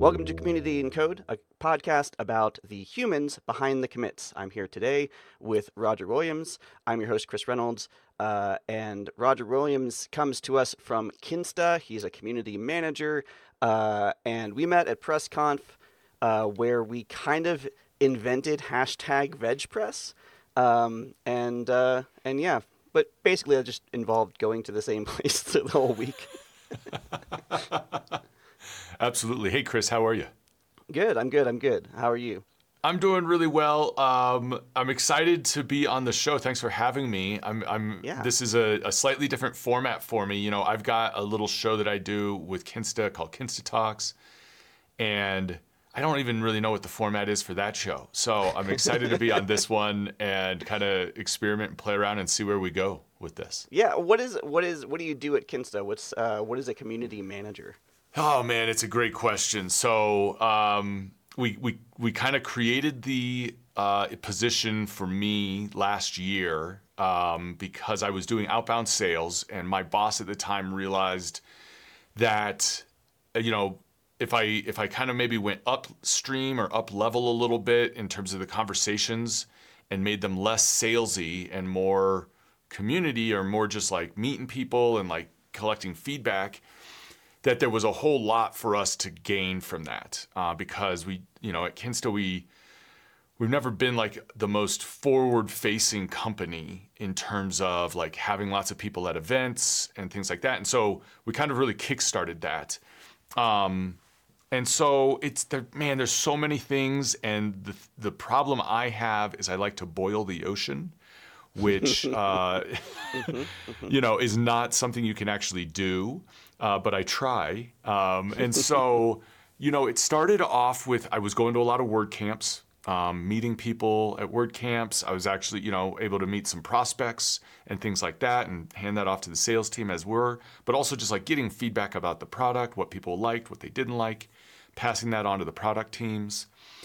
Welcome to Community in Code, a podcast about the humans behind the commits. I'm here today with Roger Williams. I'm your host, Chris Reynolds, and Roger Williams comes to us from Kinsta. He's a community manager, and we met at PressConf, where we kind of invented hashtag VegPress, and yeah, but basically it just involved going to the same place the whole week. Absolutely. Hey, Chris, how are you? Good. I'm good. How are you? I'm doing really well. I'm excited to be on the show. Thanks for having me. Yeah. This is a slightly different format for me. You know, I've got a little show that I do with Kinsta called Kinsta Talks, and I don't even really know what the format is for that show. So I'm excited to be on this one and kind of experiment and play around and see where we go with this. Yeah. What do you do at Kinsta? What is a community manager? Oh man, it's a great question. So we kind of created the position for me last year because I was doing outbound sales, and my boss at the time realized that if I kind of maybe went upstream or up level a little bit in terms of the conversations and made them less salesy and more community or more just like meeting people and like collecting feedback, that there was a whole lot for us to gain from that because at Kinsta, we've never been like the most forward-facing company in terms of like having lots of people at events and things like that. And so we kind of really kickstarted that. And so there's so many things. And the problem I have is I like to boil the ocean, which, is not something you can actually do. But I try. And so, it started off with, I was going to a lot of word camps, meeting people at word camps. I was actually, able to meet some prospects and things like that and hand that off to the sales team as were, but also just like getting feedback about the product, what people liked, what they didn't like, passing that on to the product teams.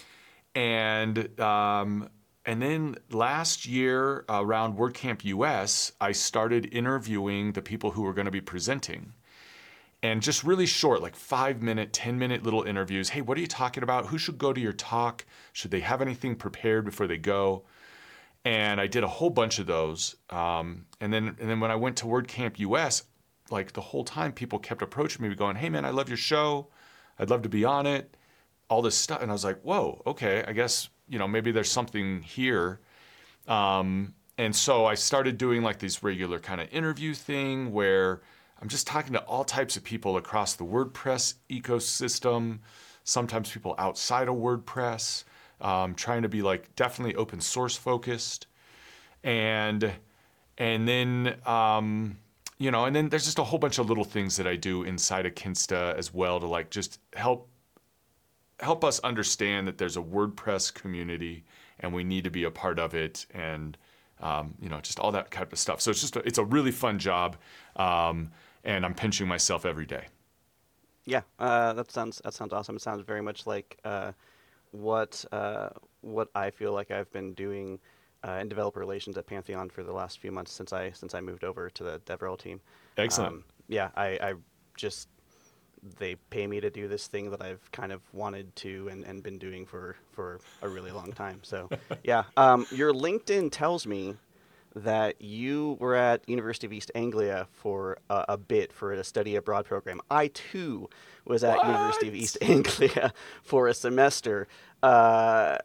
And then last year around WordCamp US, I started interviewing the people who were going to be presenting. And just really short, like 5-minute, 10-minute little interviews. Hey, what are you talking about? Who should go to your talk? Should they have anything prepared before they go? And I did a whole bunch of those. And then when I went to WordCamp US, like the whole time people kept approaching me going, hey man, I love your show. I'd love to be on it. All this stuff. And I was like, whoa, okay, I guess, maybe there's something here. And so I started doing like this regular kind of interview thing where I'm just talking to all types of people across the WordPress ecosystem, sometimes people outside of WordPress, trying to be like definitely open source focused. And then, and then there's just a whole bunch of little things that I do inside of Kinsta as well to like just help us understand that there's a WordPress community and we need to be a part of it and, just all that kind of stuff. So it's a really fun job. And I'm pinching myself every day. Yeah, that sounds awesome. It sounds very much like what I feel like I've been doing in developer relations at Pantheon for the last few months since I moved over to the DevRel team. Excellent. I just they pay me to do this thing that I've kind of wanted to and been doing for a really long time. So yeah, your LinkedIn tells me that you were at University of East Anglia for a bit for a study abroad program. I too was at University of East Anglia for a semester. The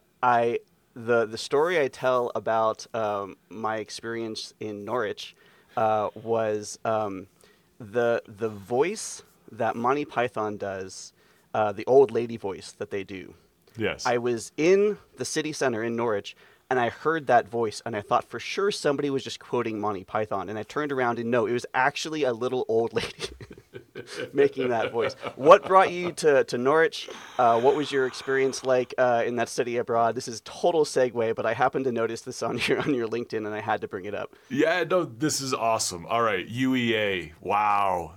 story I tell about my experience in Norwich was the voice that Monty Python does, the old lady voice that they do. Yes. I was in the city center in Norwich, and I heard that voice, and I thought for sure somebody was just quoting Monty Python. And I turned around, and no, it was actually a little old lady making that voice. What brought you to Norwich? What was your experience like in that study abroad? This is total segue, but I happened to notice this on your LinkedIn, and I had to bring it up. Yeah, no, this is awesome. All right, UEA. Wow.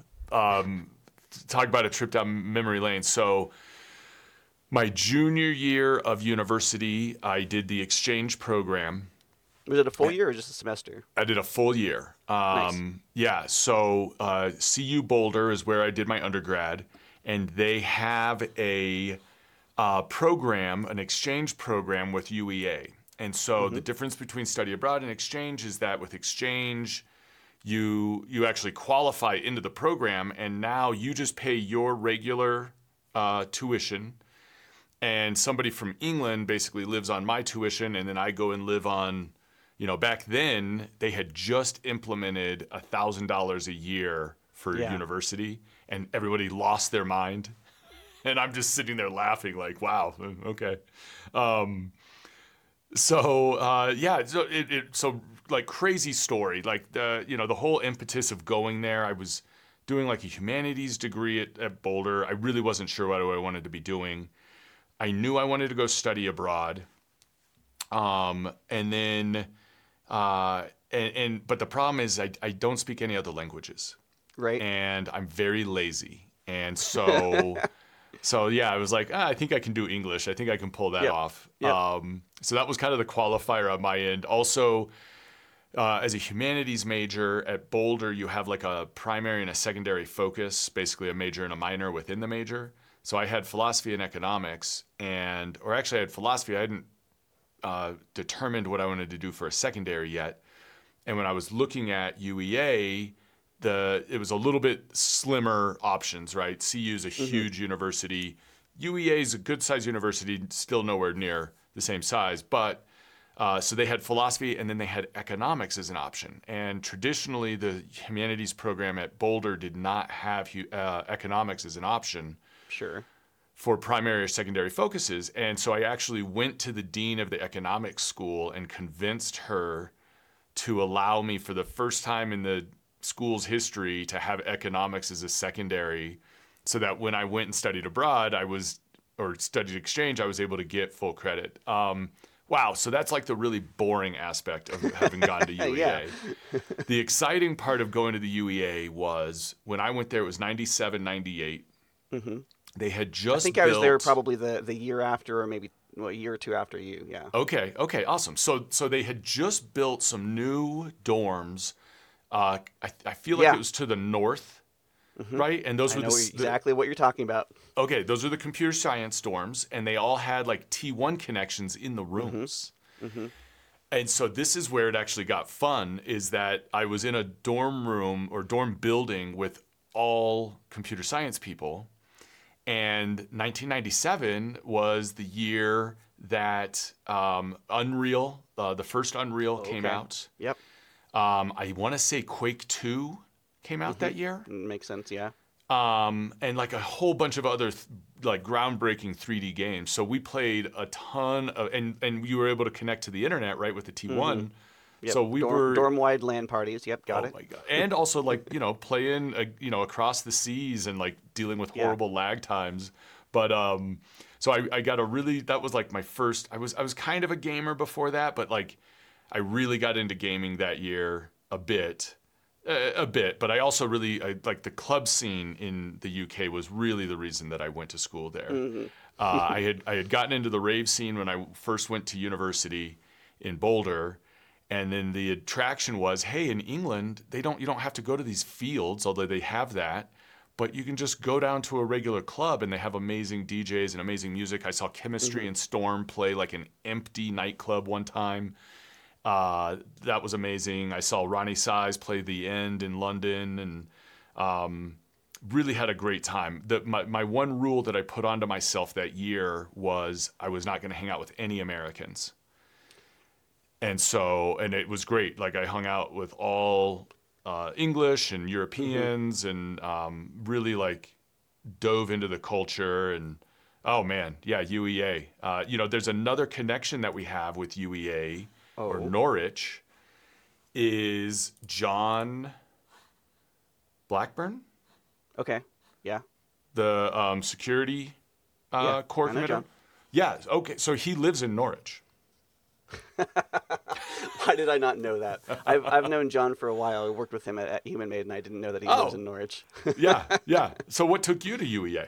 Talk about a trip down memory lane. So my junior year of university, I did the exchange program. Was it a full year or just a semester? I did a full year. Nice. Yeah, so CU Boulder is where I did my undergrad, and they have a program, an exchange program with UEA. And so the difference between study abroad and exchange is that with exchange, you actually qualify into the program, and now you just pay your regular tuition, and somebody from England basically lives on my tuition, and then I go and live on, back then they had just implemented $1,000 a year for university, and everybody lost their mind. And I'm just sitting there laughing like, wow, okay. So like crazy story, like the whole impetus of going there. I was doing like a humanities degree at Boulder. I really wasn't sure what I wanted to be doing. I knew I wanted to go study abroad. But the problem is I don't speak any other languages. Right. And I'm very lazy. And so yeah, I was like, I think I can do English. I think I can pull that off. Yep. So that was kind of the qualifier on my end. Also, as a humanities major at Boulder, you have like a primary and a secondary focus, basically a major and a minor within the major. So I had philosophy and economics, or actually I had philosophy. I hadn't determined what I wanted to do for a secondary yet. And when I was looking at UEA, it was a little bit slimmer options, right? CU is a huge university. UEA is a good sized university, still nowhere near the same size. But so they had philosophy, and then they had economics as an option. And traditionally, the humanities program at Boulder did not have economics as an option. Sure. For primary or secondary focuses. And so I actually went to the dean of the economics school and convinced her to allow me, for the first time in the school's history, to have economics as a secondary, so that when I went and studied abroad, or studied exchange, I was able to get full credit. Wow, so that's like the really boring aspect of having gone to UEA. Yeah. The exciting part of going to the UEA was when I went there, it was 97, 98. They had just I think I was there probably the year after, or maybe a year or two after you. Yeah. Okay, awesome. So they had just built some new dorms. I feel like it was to the north, right? And those I were know exactly what you're talking about. Okay, those are the computer science dorms, and they all had like T1 connections in the rooms. And so this is where it actually got fun, is that I was in a dorm room or dorm building with all computer science people. And 1997 was the year that Unreal, the first Unreal came out. Yep. I want to say Quake 2 came out that year. Makes sense, yeah. And like a whole bunch of other like groundbreaking 3D games. So we played a ton of, and you were able to connect to the internet, right, with the T1. Yep. So we were dorm-wide LAN parties. Yep, got it. Oh my god! And also like playing across the seas and like dealing with horrible lag times. But so I got that was like my first. I was kind of a gamer before that, but like I really got into gaming that year a bit. But I also like the club scene in the UK was really the reason that I went to school there. I had gotten into the rave scene when I first went to university in Boulder. And then the attraction was, hey, in England, you don't have to go to these fields, although they have that, but you can just go down to a regular club and they have amazing DJs and amazing music. I saw Chemistry and Storm play like an empty nightclub one time. That was amazing. I saw Ronnie Size play The End in London, and really had a great time. My one rule that I put onto myself that year was I was not going to hang out with any Americans. And it was great. Like I hung out with all English and Europeans, and really like dove into the culture. And oh man, yeah, UEA. There's another connection that we have with UEA or Norwich is John Blackburn. Okay. Yeah. The security core commander. Yeah. Okay. So he lives in Norwich. Why did I not know that? I've known John for a while. I worked with him at Human Made, and I didn't know that he lives in Norwich. Yeah. So what took you to UEA?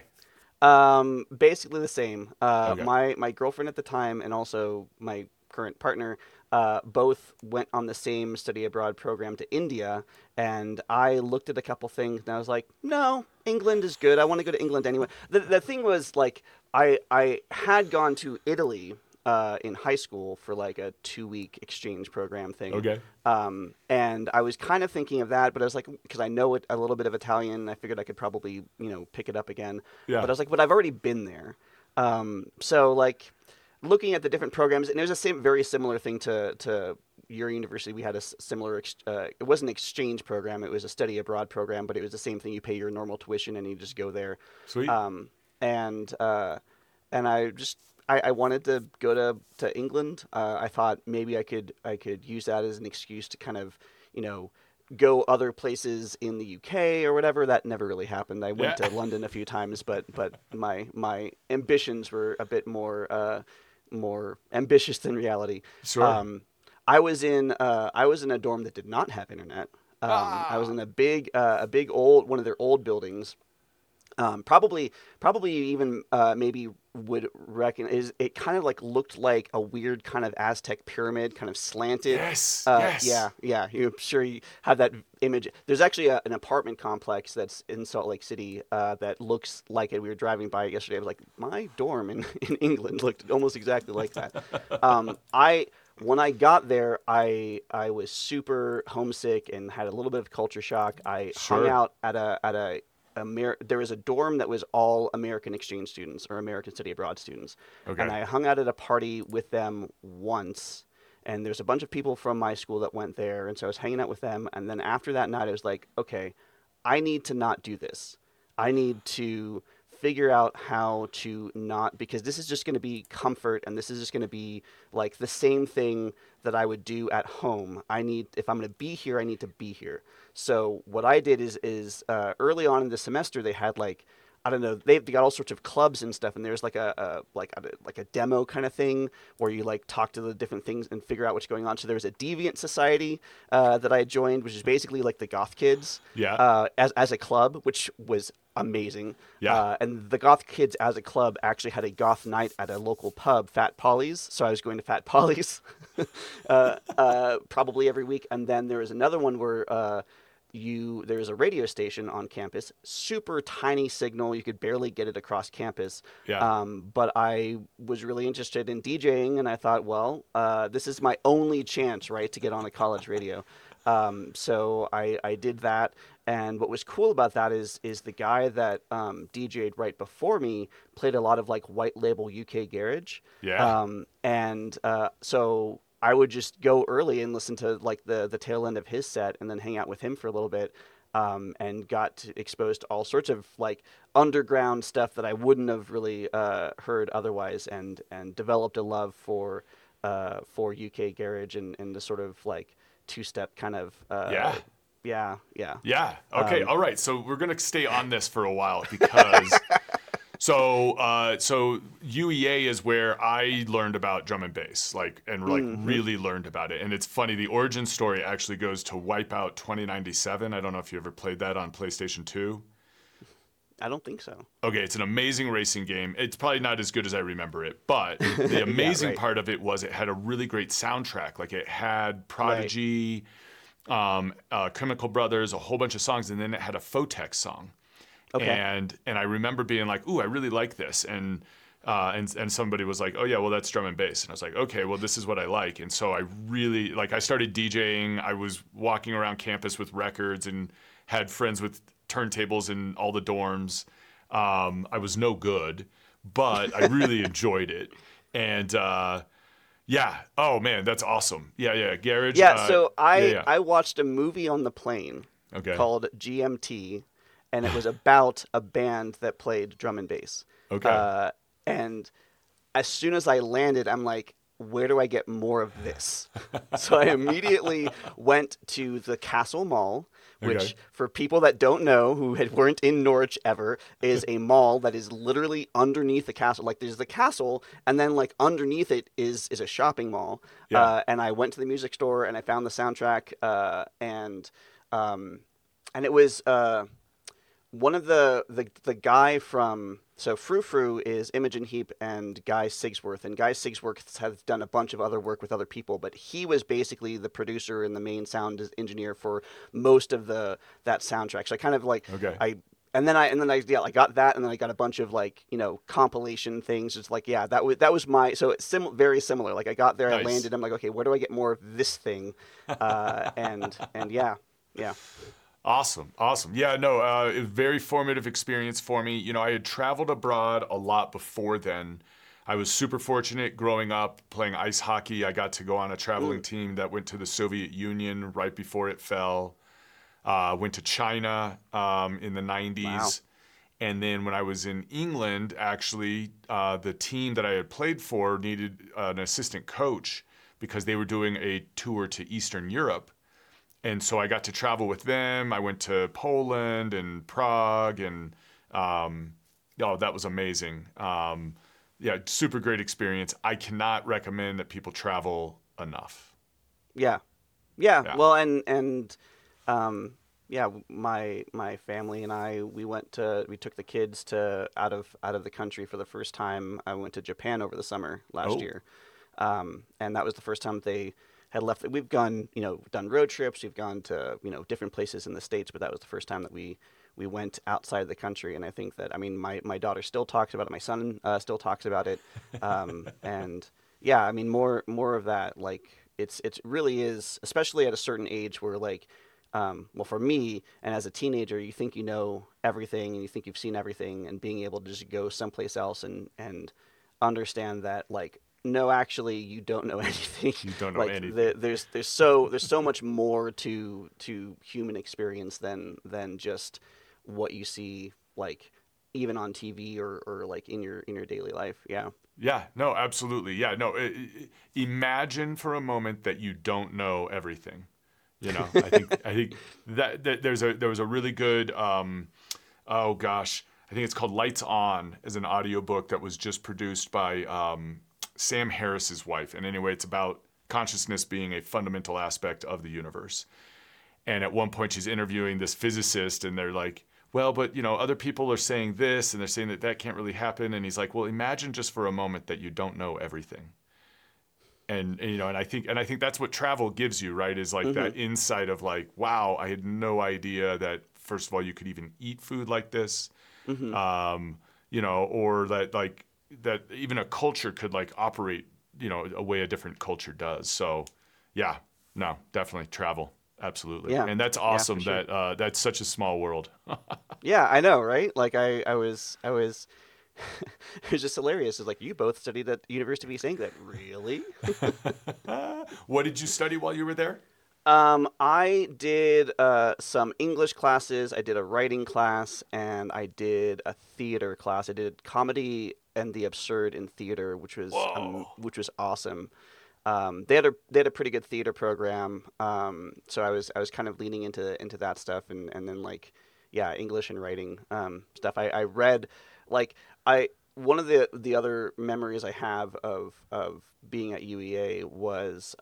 Basically the same. Okay. My girlfriend at the time, and also my current partner, both went on the same study abroad program to India, and I looked at a couple things and I was like, no, England is good. I want to go to England anyway. The thing was like I had gone to Italy in high school for like a 2 week exchange program thing. Okay. And I was kind of thinking of that, but I was like, because I know a little bit of Italian, I figured I could probably, pick it up again. Yeah. But I was like, but I've already been there. So like looking at the different programs, and it was a very similar thing to your university. We had a similar, it wasn't an exchange program, it was a study abroad program, but it was the same thing. You pay your normal tuition and you just go there. Sweet. And I just I wanted to go to England. I thought maybe I could use that as an excuse to kind of go other places in the UK or whatever. That never really happened. I went Yeah. to London a few times, but my ambitions were a bit more ambitious than reality. Sure. I was in a dorm that did not have internet. I was Ah. in a big old one of their old buildings. Probably even maybe would reckon is it kind of like looked like a weird kind of Aztec pyramid, kind of slanted. Yes. Yes. Yeah. I'm sure you have that image. There's actually an apartment complex that's in Salt Lake City that looks like it. We were driving by it yesterday. I was like, my dorm in England looked almost exactly like that. I When I got there, I was super homesick and had a little bit of culture shock. I hung Sure. out at a there was a dorm that was all American exchange students or American study abroad students, and Okay. I hung out at a party with them once. And there's a bunch of people from my school that went there, and so I was hanging out with them. And then after that night, I was like, okay, I need to not do this. I need to figure out how to not, because this is just going to be comfort and this is just going to be like the same thing that I would do at home. If I'm going to be here, I need to be here. So what I did is early on in the semester they had like, I don't know. They got all sorts of clubs and stuff, and there's like a demo kind of thing where you like talk to the different things and figure out what's going on. So there was a Deviant Society that I joined, which is basically like the Goth Kids Yeah. as a club, which was amazing. Yeah. And the Goth Kids as a club actually had a goth night at a local pub, Fat Polly's. So I was going to Fat Polly's probably every week. And then there was another one where there's a radio station on campus, super tiny signal. You could barely get it across campus. Yeah. But I was really interested in DJing, and I thought, well, this is my only chance, right, to get on a college radio. So I did that. And what was cool about that is the guy that DJ'd right before me played a lot of like white label UK garage. Yeah. So I would just go early and listen to like the tail end of his set and then hang out with him for a little bit. And got exposed to all sorts of like underground stuff that I wouldn't have really heard otherwise, and developed a love for UK garage and the sort of like two-step kind of Yeah. yeah. Yeah. Okay. All right. So we're gonna stay on this for a while because so UEA is where I learned about drum and bass, like really learned about it. And it's funny. The origin story actually goes to Wipeout 2097. I don't know if you ever played that on PlayStation 2. I don't think so. Okay, it's an amazing racing game. It's probably not as good as I remember it, but the amazing right. part of it was it had a really great soundtrack. Like it had Prodigy, Chemical Brothers, a whole bunch of songs, and then it had a Photex song. Okay. And I remember being like, "Ooh, I really like this," and somebody was like, "Oh yeah, well that's drum and bass," and I was like, "Okay, well this is what I like," and so I really like. I started DJing. I was walking around campus with records and had friends with turntables in all the dorms. I was no good, but I really enjoyed it, and yeah. Oh man, that's awesome. Yeah, garage. Yeah, so Yeah. I watched a movie on the plane Okay. called GMT, and it was about a band that played drum and bass. Okay. And as soon as I landed, I'm like, where do I get more of this? So I immediately went to the Castle Mall, which, Okay. for people that don't know, weren't in Norwich ever, is a mall that is literally underneath the castle. Like there's the castle, and then like underneath it is a shopping mall. Yeah. And I went to the music store and I found the soundtrack, and it was one of the guy from so Frou Frou is Imogen Heap and Guy Sigsworth, and Guy Sigsworth has done a bunch of other work with other people, but he was basically the producer and the main sound engineer for most of the that soundtrack. So I kind of like Okay. I. And then I yeah I got that and then I got a bunch of like compilation things. It's like yeah that was my so it's very similar. Like I got there, I Nice. landed, I'm like okay, where do I get more of this thing? And yeah, yeah. Awesome, awesome. Yeah, no, a very formative experience for me. You know, I had traveled abroad a lot before then. I was super fortunate growing up playing ice hockey. I got to go on a traveling Mm, team that went to the Soviet Union right before it fell. Went to China in the wow. 90s. And then when I was in England, actually, the team that I had played for needed an assistant coach because they were doing a tour to Eastern Europe. And so I got to travel with them. I went to Poland and Prague, and um, oh, that was amazing. Yeah, super great experience. I cannot recommend that people travel enough. Yeah. Yeah, Yeah. well, and um, yeah, my family and I we took the kids to out of the country for the first time. I went to Japan over the summer last Oh, year, and that was the first time they had left. We've gone, done road trips. We've gone to different places in the states, but that was the first time that we went outside the country. And I think that I mean my daughter still talks about it. My son still talks about it, and yeah, I mean more of that like it's really is, especially at a certain age where like well for me and as a teenager you think you know everything and you think you've seen everything, and being able to just go someplace else and understand that like no actually you don't know anything. you don't know Like anything. there's so much more to human experience than just what you see like even on TV or like in your daily life. Yeah. Yeah, no, absolutely. Yeah, no. Imagine for a moment that you don't know everything. You know, I think that there was a really good oh gosh, I think it's called Lights On as an audiobook that was just produced by Sam Harris's wife. And anyway, it's about consciousness being a fundamental aspect of the universe. And at one point, she's interviewing this physicist, and they're like, well, but other people are saying this, and they're saying that that can't really happen. And he's like, well, imagine just for a moment that you don't know everything. And I think that's what travel gives you, right? Is like Hmm. that insight of like, wow, I had no idea that first of all you could even eat food like this, Hmm. or that like that even a culture could like operate, a way a different culture does. So, yeah, no, definitely travel, absolutely, Yeah. and that's Yeah, for awesome sure. that that's such a small world. Yeah, I know, right? Like I was it was just hilarious. It's like you both studied at University of East Anglia. Really? What did you study while you were there? I did some English classes. I did a writing class, and I did a theater class. I did comedy and the absurd in theater, Whoa, which was awesome. They had a pretty good theater program. So I was kind of leaning into that stuff, and then like yeah, English and writing stuff. I read like I one of the other memories I have of being at UEA was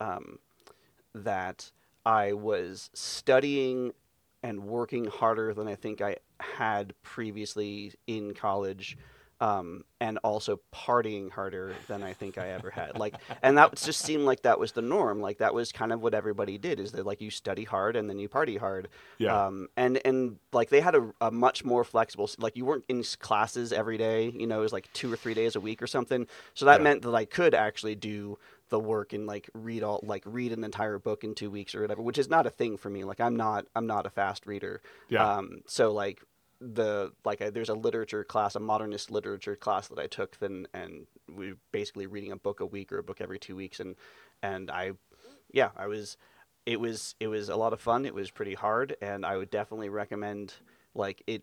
that I was studying and working harder than I think I had previously in college, and also partying harder than I think I ever had. Like, and that just seemed like that was the norm. Like that was kind of what everybody did. Is that like you study hard and then you party hard, yeah, and like they had a much more flexible. Like you weren't in classes every day. It was like 2 or 3 days a week or something. So that yeah, meant that I could actually do the work and like read an entire book in 2 weeks or whatever, which is not a thing for me. Like I'm not a fast reader. yeah. So like there's a literature class, a modernist literature class that I took, then and we were basically reading a book a week or a book every 2 weeks, and I yeah I was it was a lot of fun. It was pretty hard, and I would definitely recommend like it.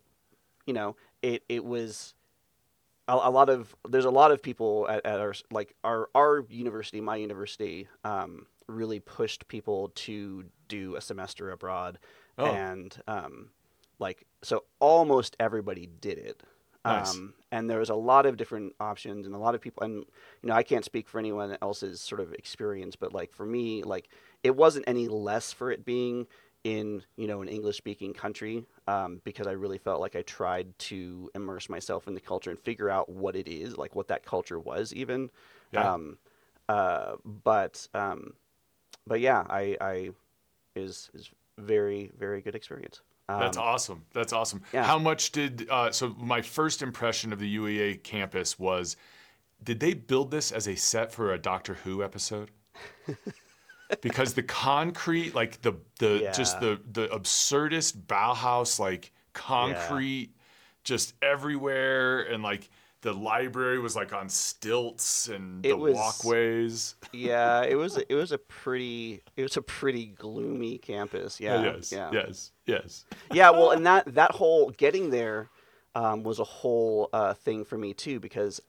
It was a lot of there's a lot of people at our like our university, my university, really pushed people to do a semester abroad, Oh, and like so almost everybody did it. nice. And there was a lot of different options and a lot of people, and I can't speak for anyone else's sort of experience, but like for me, like it wasn't any less for it being in an English speaking country, because I really felt like I tried to immerse myself in the culture and figure out what it is, like what that culture was even. Yeah. Um, uh, but but yeah, I is very very good experience. That's awesome. That's awesome. Yeah. How much did so my first impression of the UEA campus was, did they build this as a set for a Doctor Who episode? Because the concrete, like the just Yeah. the absurdist Bauhaus, like Yeah. concrete just everywhere, and like the library was like on stilts and the It was walkways. yeah, it was a pretty gloomy campus. Yeah. Yes, Yeah. yes, yes. Yeah, well, and that whole getting there was a whole thing for me too, because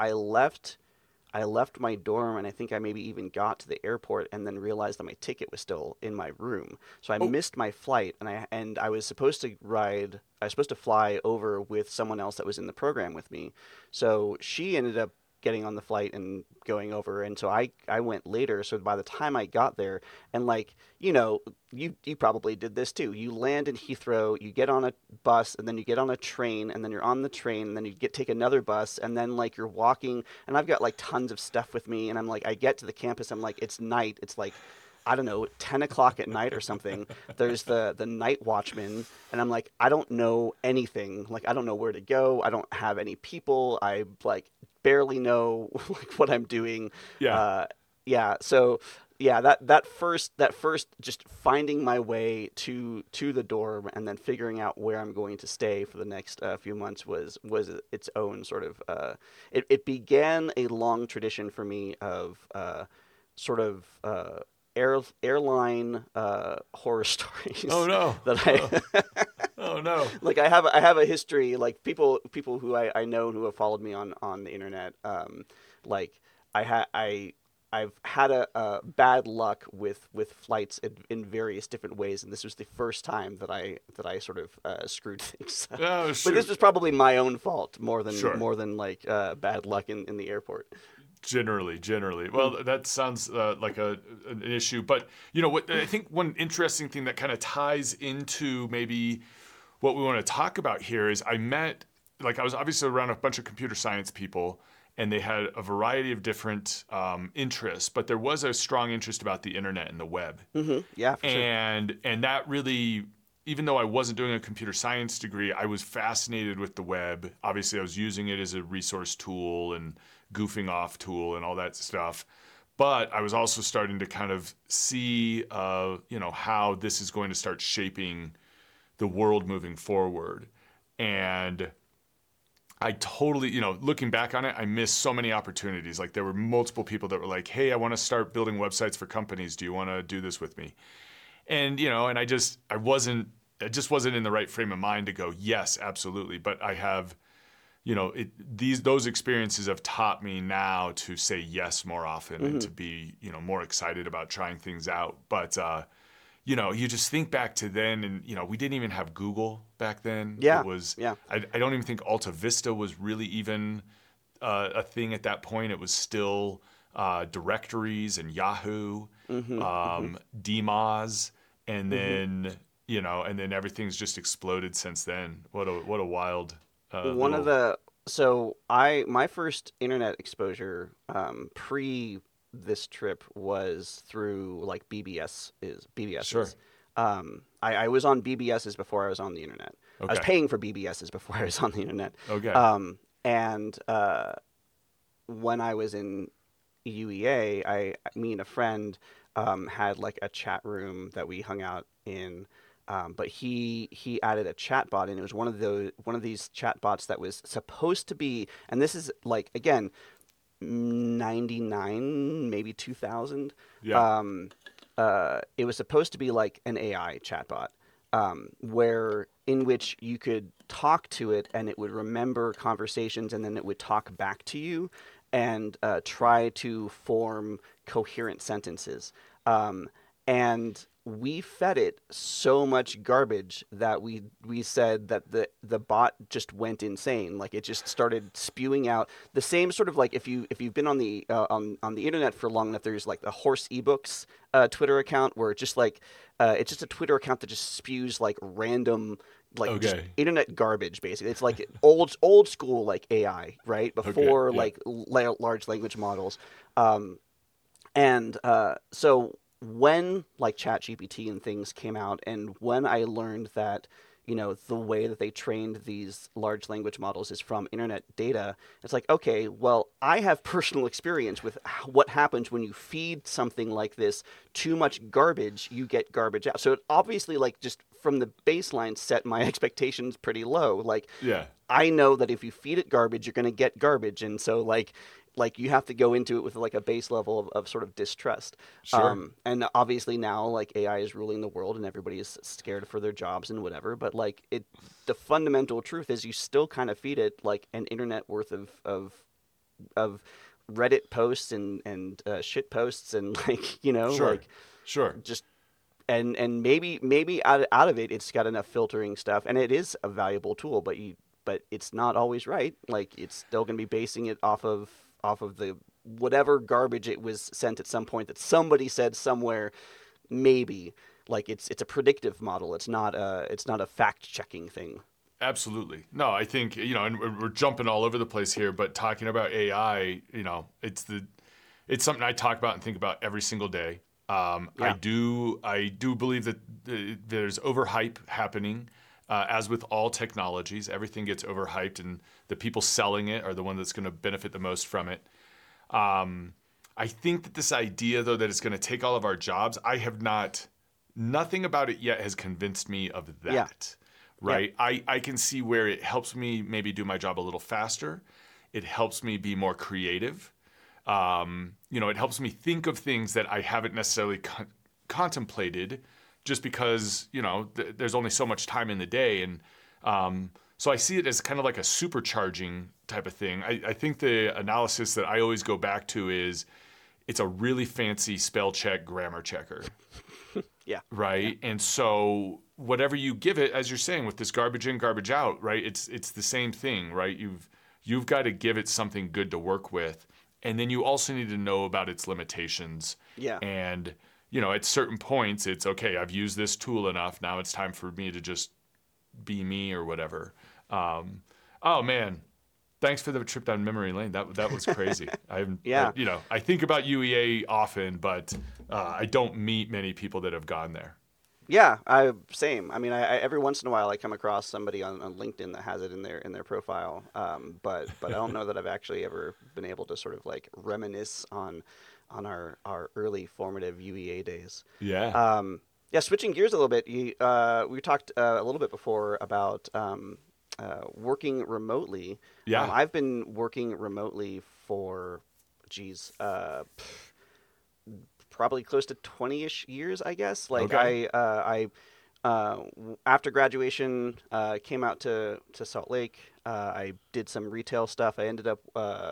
I left my dorm, and I think I maybe even got to the airport and then realized that my ticket was still in my room. So I Oh, missed my flight, and I was supposed to fly over with someone else that was in the program with me. So she ended up getting on the flight and going over, and so I went later. So by the time I got there, and like, you probably did this too. You land in Heathrow, you get on a bus, and then you get on a train, and then you're on the train, and then you take another bus, and then like you're walking, and I've got like tons of stuff with me, and I'm like, I get to the campus, I'm like, it's night, it's like, I don't know, 10 o'clock at night or something. There's the night watchman, and I'm like, I don't know anything. Like, I don't know where to go. I don't have any people. I like barely know like what I'm doing. yeah. Uh, yeah. So yeah, that first just finding my way to the dorm and then figuring out where I'm going to stay for the next few months was its own sort of it began a long tradition for me of sort of airline horror Oh stories no. that Oh, I oh no. like. I have a history, like people who I know who have followed me on the internet. Like I've had a bad luck with flights in various different ways, and this was the first time that I sort of screwed things up. Oh But this shoot. was probably my own fault Sure. more than like bad luck in the airport. Generally. Hmm. Well, that sounds like an issue. But you know what? I think one interesting thing that kind of ties into maybe what we want to talk about here is I was obviously around a bunch of computer science people, and they had a variety of different interests, but there was a strong interest about the internet and the web, Hmm. Yeah, for sure. and that really. Even though I wasn't doing a computer science degree, I was fascinated with the web. Obviously, I was using it as a resource tool and goofing off tool and all that stuff. But I was also starting to kind of see, how this is going to start shaping the world moving forward. And I totally, looking back on it, I missed so many opportunities. Like there were multiple people that were like, "Hey, I want to start building websites for companies. Do you want to do this with me?" And I just wasn't in the right frame of mind to go, yes, absolutely. But I have, those experiences have taught me now to say yes more often and Hmm. to be, more excited about trying things out. But you just think back to then, and we didn't even have Google back then. It Yeah, was yeah. I don't even think Alta Vista was really even a thing at that point. It was still directories and Yahoo, Hmm. Hmm. DMOZ, and Hmm. then everything's just exploded since then. What a wild One of little. the so I my first internet exposure pre this trip was through like Sure. BBS's. I was on BBS's before I was on the internet. I was Okay. paying for BBS's before I was on the internet. Okay. And when I was in UEA, me and a friend had like a chat room that we hung out in. But he added a chat bot, and it was one of these chat bots that was supposed to be, and this is like again 99, maybe 2000. Yeah. It was supposed to be like an AI chatbot, where in which you could talk to it and it would remember conversations and then it would talk back to you and try to form coherent sentences. And we fed it so much garbage that we said that the bot just went insane. Like it just started spewing out the same sort of like if you've been on the on the internet for long enough, there's like the Horse Ebooks Twitter account where it's just a Twitter account that just spews like random like just Okay. internet garbage basically. It's like old school like AI, right? Before Yeah. like large language models. So when like ChatGPT and things came out, and when I learned that the way that they trained these large language models is from internet data, it's like, okay, well, I have personal experience with what happens when you feed something like this too much garbage, you get garbage out. So it obviously like just from the baseline set my expectations pretty low. Like Yeah. I know that if you feed it garbage, you're going to get garbage, and so like you have to go into it with like a base level of sort of distrust. Sure. And obviously now like AI is ruling the world, and everybody is scared for their jobs and whatever. But like the fundamental truth is you still kind of feed it like an internet worth of Reddit posts and shit posts and like Sure. like Sure. just and maybe out of it it's got enough filtering stuff, and it is a valuable tool, but it's not always right. Like it's still going to be basing it off of the whatever garbage it was sent at some point that somebody said somewhere. Maybe like it's a predictive model. It's not a fact checking thing. Absolutely. No, I think, and we're jumping all over the place here, but talking about AI, it's something I talk about and think about every single day. Yeah. I do believe that there's overhype happening. As with all technologies, everything gets overhyped, and the people selling it are the one that's going to benefit the most from it. I think that this idea, though, that it's going to take all of our jobs, nothing about it yet has convinced me of Yeah. that. Right? I can see where it helps me maybe do my job a little faster. It helps me be more creative. It helps me think of things that I haven't necessarily contemplated just because, there's only so much time in the day. And so I see it as kind of like a supercharging type of thing. I think the analysis that I always go back to is it's a really fancy spell check grammar checker. Yeah. Right. And so whatever you give it, as you're saying, with this garbage in, garbage out, right? It's the same thing, right? You've got to give it something good to work with. And then you also need to know about its limitations. Yeah. And, at certain points, it's okay, I've used this tool enough. Now it's time for me to just be me or whatever. Oh, man. Thanks for the trip down memory lane. That was crazy. Yeah. I think about UEA often, but I don't meet many people that have gone there. Yeah, same. I mean, I every once in a while I come across somebody on LinkedIn that has it in their profile, but I don't know that I've actually ever been able to sort of like reminisce on our early formative UEA days. Yeah. Yeah, switching gears a little bit, we talked a little bit before about working remotely. Yeah. I've been working remotely for, geez, probably close to 20-ish years, I guess. Like Okay. after graduation, came out to Salt Lake. I did some retail stuff. I ended up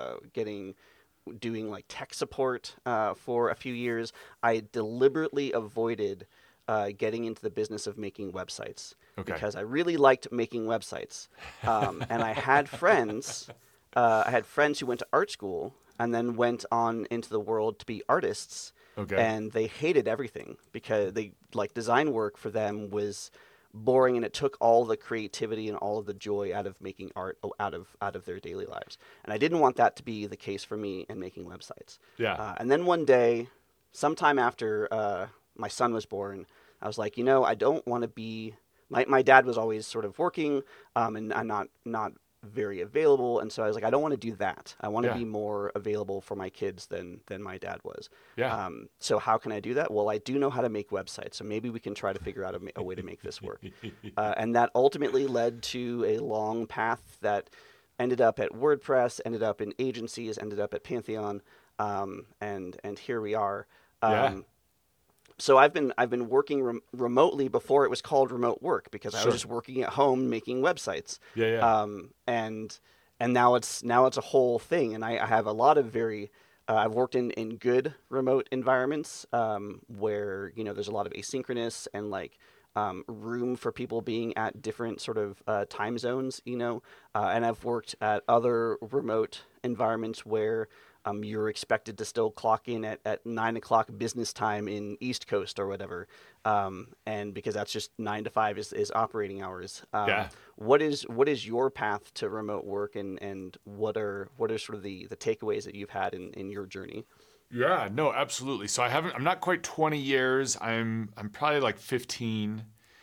doing like tech support for a few years. I deliberately avoided getting into the business of making websites Okay. because I really liked making websites, and I had friends. I had friends who went to art school and then went on into the world to be artists, Okay. and they hated everything because they like design work for them was boring, and it took all the creativity and all of the joy out of making art out of their daily lives. And I didn't want that to be the case for me in making websites. Yeah. And then one day, sometime after my son was born, I was like, I don't want to be. My dad was always sort of working, and I'm not very available, and so I was like, I don't want to do that. I want to Yeah. be more available for my kids than my dad was. Yeah. So how can I do that? Well, I do know how to make websites, so maybe we can try to figure out a way to make this work. And that ultimately led to a long path that ended up at WordPress, ended up in agencies, ended up at Pantheon, and here we are. Yeah. So I've been working remotely before it was called remote work because I Sure. was just working at home making websites. Yeah. Yeah. And now it's a whole thing, and I have a lot of very I've worked in good remote environments where there's a lot of asynchronous and like room for people being at different sort of time zones. And I've worked at other remote environments where you're expected to still clock in at 9 o'clock business time in East Coast or whatever, and because that's just 9 to 5 is operating hours. Yeah. What is your path to remote work, and what are sort of the takeaways that you've had in your journey? Yeah, no, absolutely. So I'm not quite 20 years. I'm probably like 15.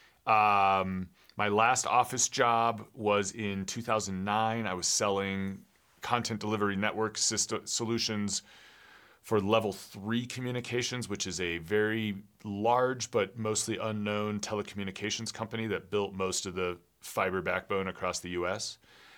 My last office job was in 2009. I was selling content delivery network system solutions for Level 3 Communications, which is a very large but mostly unknown telecommunications company that built most of the fiber backbone across the US.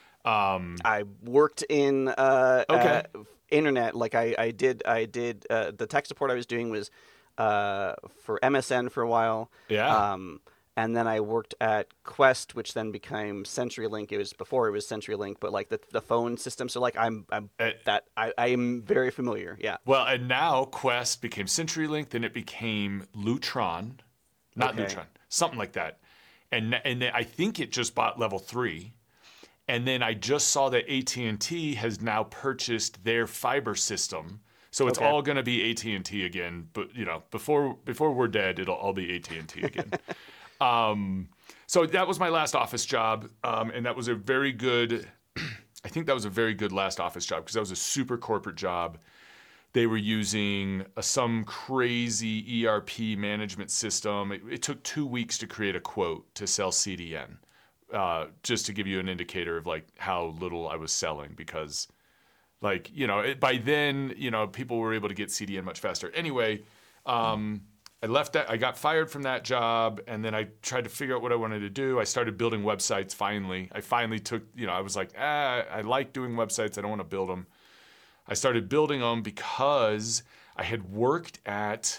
I worked in Okay. internet. Like I did the tech support I was doing was for MSN for a while. Yeah. Um, and then I worked at Quest, which then became CenturyLink. It was before it was CenturyLink, but like the phone system. So like Uh, I am very familiar. Yeah. well, and now Quest became CenturyLink, then it became Lutron, not Okay. Lutron, something like that. And then I think it just bought Level 3. And then I just saw that AT&T has now purchased their fiber system. So it's Okay. all going to be AT&T again, but before we're dead, it'll all be AT&T again. So that was my last office job, and that was a very good. I think that was a very good last office job because that was a super corporate job. They were using some crazy ERP management system. It took 2 weeks to create a quote to sell CDN, just to give you an indicator of like how little I was selling because, like by then people were able to get CDN much faster. Anyway, I left that. I got fired from that job, and then I tried to figure out what I wanted to do. I started building websites. Finally, I finally took. I was like, I like doing websites. I don't want to build them. I started building them because I had worked at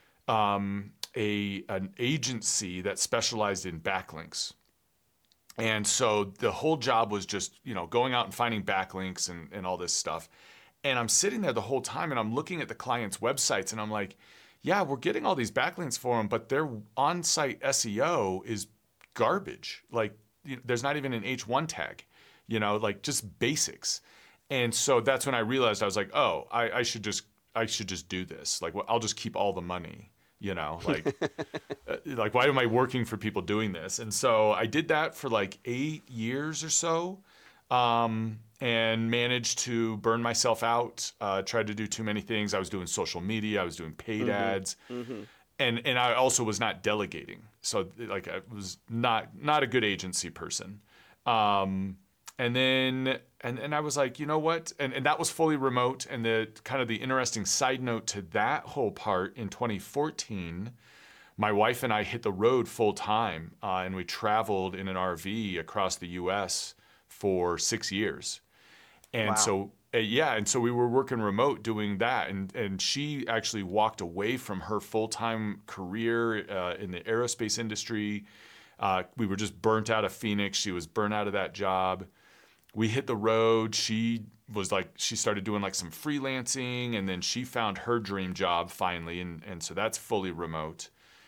an agency that specialized in backlinks. And so the whole job was just, going out and finding backlinks and all this stuff. And I'm sitting there the whole time and I'm looking at the clients' websites and I'm like, yeah, we're getting all these backlinks for them, but their on-site SEO is garbage. Like, there's not even an H1 tag, like just basics. And so that's when I realized I was like, oh, I should just do this. Like, well, I'll just keep all the money, like why am I working for people doing this? And so I did that for like 8 years or so, and managed to burn myself out. Tried to do too many things. I was doing social media. I was doing paid Mm-hmm. ads, Mm-hmm. and I also was not delegating. So like I was not a good agency person. And then and I was like, you know what? And that was fully remote. And the kind of the interesting side note to that whole part in 2014, my wife and I hit the road full time, and we traveled in an RV across the U.S. for 6 years. And Wow. so, yeah, and so we were working remote doing that. And she actually walked away from her full time career in the aerospace industry. We were just burnt out of Phoenix. She was burnt out of that job. We hit the road. She started doing like some freelancing, and then she found her dream job finally. And so that's fully remote.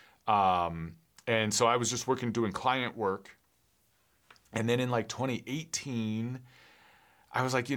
And so I was just working doing client work. And then in like 2018, I was like,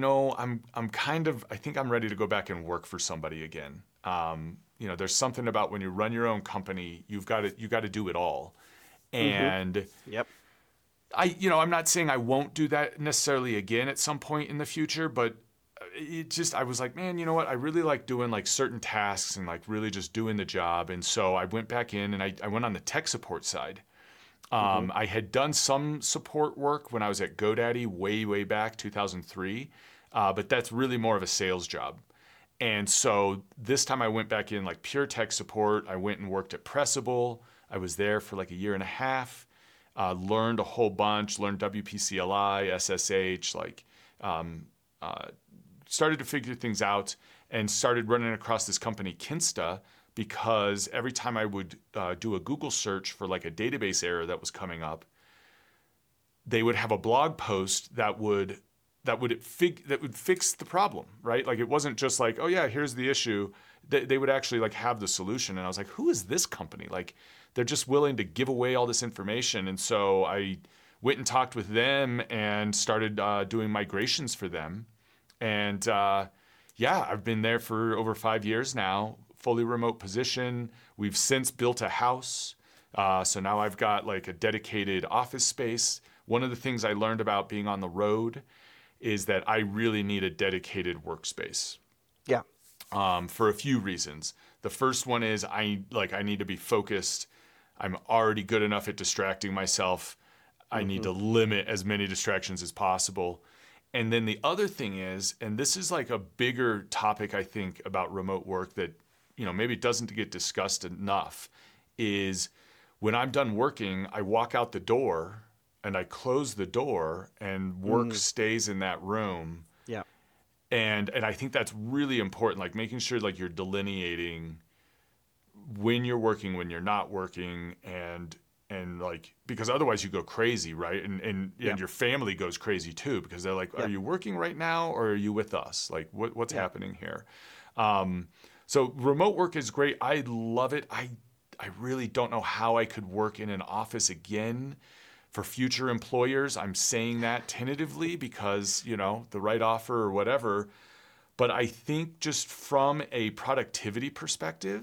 I think I'm ready to go back and work for somebody again. There's something about when you run your own company, you got to do it all. Mm-hmm. And Yep. I'm not saying I won't do that necessarily again at some point in the future, but I was like, man, you know what? I really like doing like certain tasks and like really just doing the job. And so I went back in and I went on the tech support side. Mm-hmm. I had done some support work when I was at GoDaddy way, way back, 2003, but that's really more of a sales job. And so this time I went back in like pure tech support. I went and worked at Pressable. I was there for like a year and a half. Learned a whole bunch, learned WPCLI, SSH, started to figure things out and started running across this company, Kinsta, because every time I would do a Google search for like a database error that was coming up, they would have a blog post that would that would fix the problem, right? Like it wasn't just like, oh yeah, here's the issue. They would actually like have the solution. And I was like, who is this company? Like they're just willing to give away all this information. And so I went and talked with them and started doing migrations for them. And yeah, I've been there for over 5 years now, fully remote position. We've since built a house. So now I've got like a dedicated office space. One of the things I learned about being on the road is that I really need a dedicated workspace. Yeah. For a few reasons. The first one is I need to be focused. I'm already good enough at distracting myself. I need to limit as many distractions as possible. And then the other thing is, and this is like a bigger topic I think about remote work that, maybe doesn't get discussed enough, is when I'm done working, I walk out the door and I close the door and work stays in that room. Yeah. And I think that's really important, like making sure like you're delineating when you're working, when you're not working, and like, because otherwise you go crazy, right? And your family goes crazy too, because they're like, are you working right now or are you with us? Like what's happening here? So remote work is great. I love it. I really don't know how I could work in an office again for future employers. I'm saying that tentatively because, the right offer or whatever. But I think just from a productivity perspective,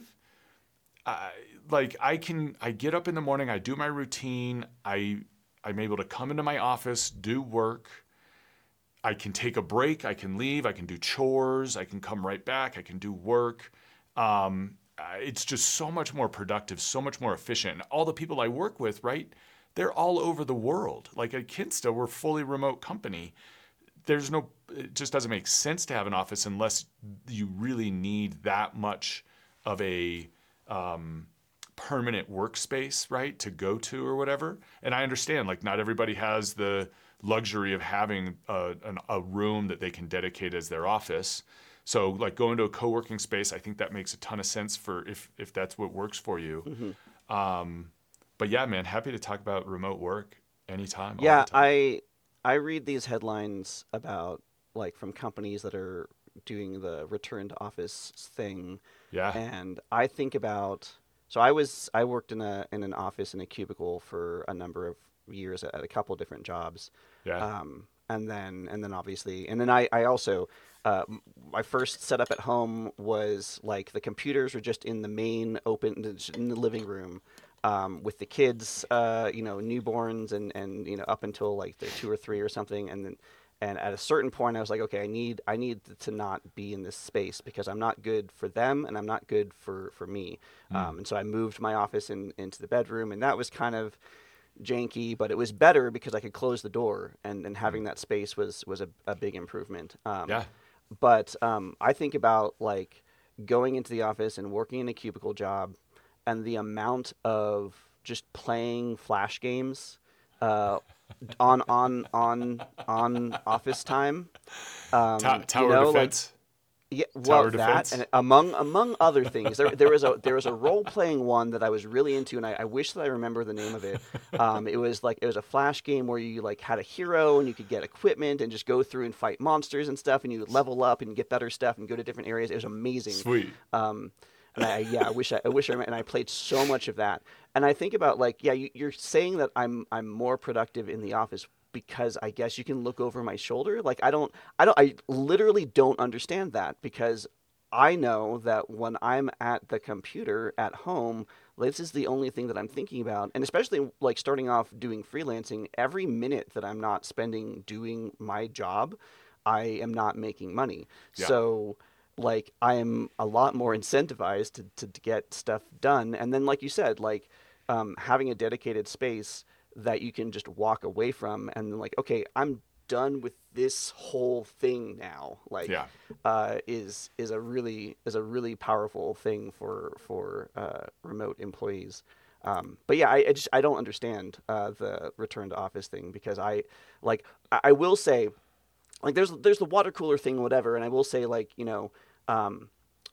I get up in the morning, I do my routine, I'm able to come into my office, do work. I can take a break, I can leave, I can do chores, I can come right back, I can do work. It's just so much more productive, so much more efficient. And all the people I work with, right, they're all over the world. Like at Kinsta, we're a fully remote company. It just doesn't make sense to have an office unless you really need that much of a permanent workspace, right, to go to or whatever. And I understand, like, not everybody has the luxury of having a room that they can dedicate as their office. So, like, going to a co-working space, I think that makes a ton of sense for if that's what works for you. But yeah, man, happy to talk about remote work anytime, all Yeah, the time. I read these headlines about like from companies that are doing the return to office thing, Yeah, and I think about I worked in an office in a cubicle for a number of years at a couple different jobs, yeah. and then obviously I also my first setup at home was like the computers were just in the main open in the living room, with the kids, newborns and up until like they're 2 or 3 or something, and at a certain point I was like, okay, I need to not be in this space because I'm not good for them and I'm not good for me, and so I moved my office into the bedroom, and that was kind of janky, but it was better because I could close the door, and having that space was a big improvement. Yeah. But I think about like going into the office and working in a cubicle job, and the amount of just playing flash games uh, on office time. Tower Like, defense. yeah, well, Tower that defense. and among other things, there was a role playing one that I was really into, and I wish that I remember the name of it. It was a flash game where you like had a hero and you could get equipment and just go through and fight monsters and stuff, and you would level up and get better stuff and go to different areas. It was amazing. Sweet. And I wish I remember, and I played so much of that. And I think about like, yeah, you're saying that I'm more productive in the office because I guess you can look over my shoulder. Like I literally don't understand that because I know that when I'm at the computer at home, this is the only thing that I'm thinking about. And especially like starting off doing freelancing, every minute that I'm not spending doing my job, I am not making money. Yeah. So like I am a lot more incentivized to get stuff done. And then like you said, like having a dedicated space that you can just walk away from and then like, okay, I'm done with this whole thing now. Like Yeah. is a really powerful thing for remote employees. But yeah, I don't understand the return to office thing because I will say like there's the water cooler thing, whatever, and I will say like um,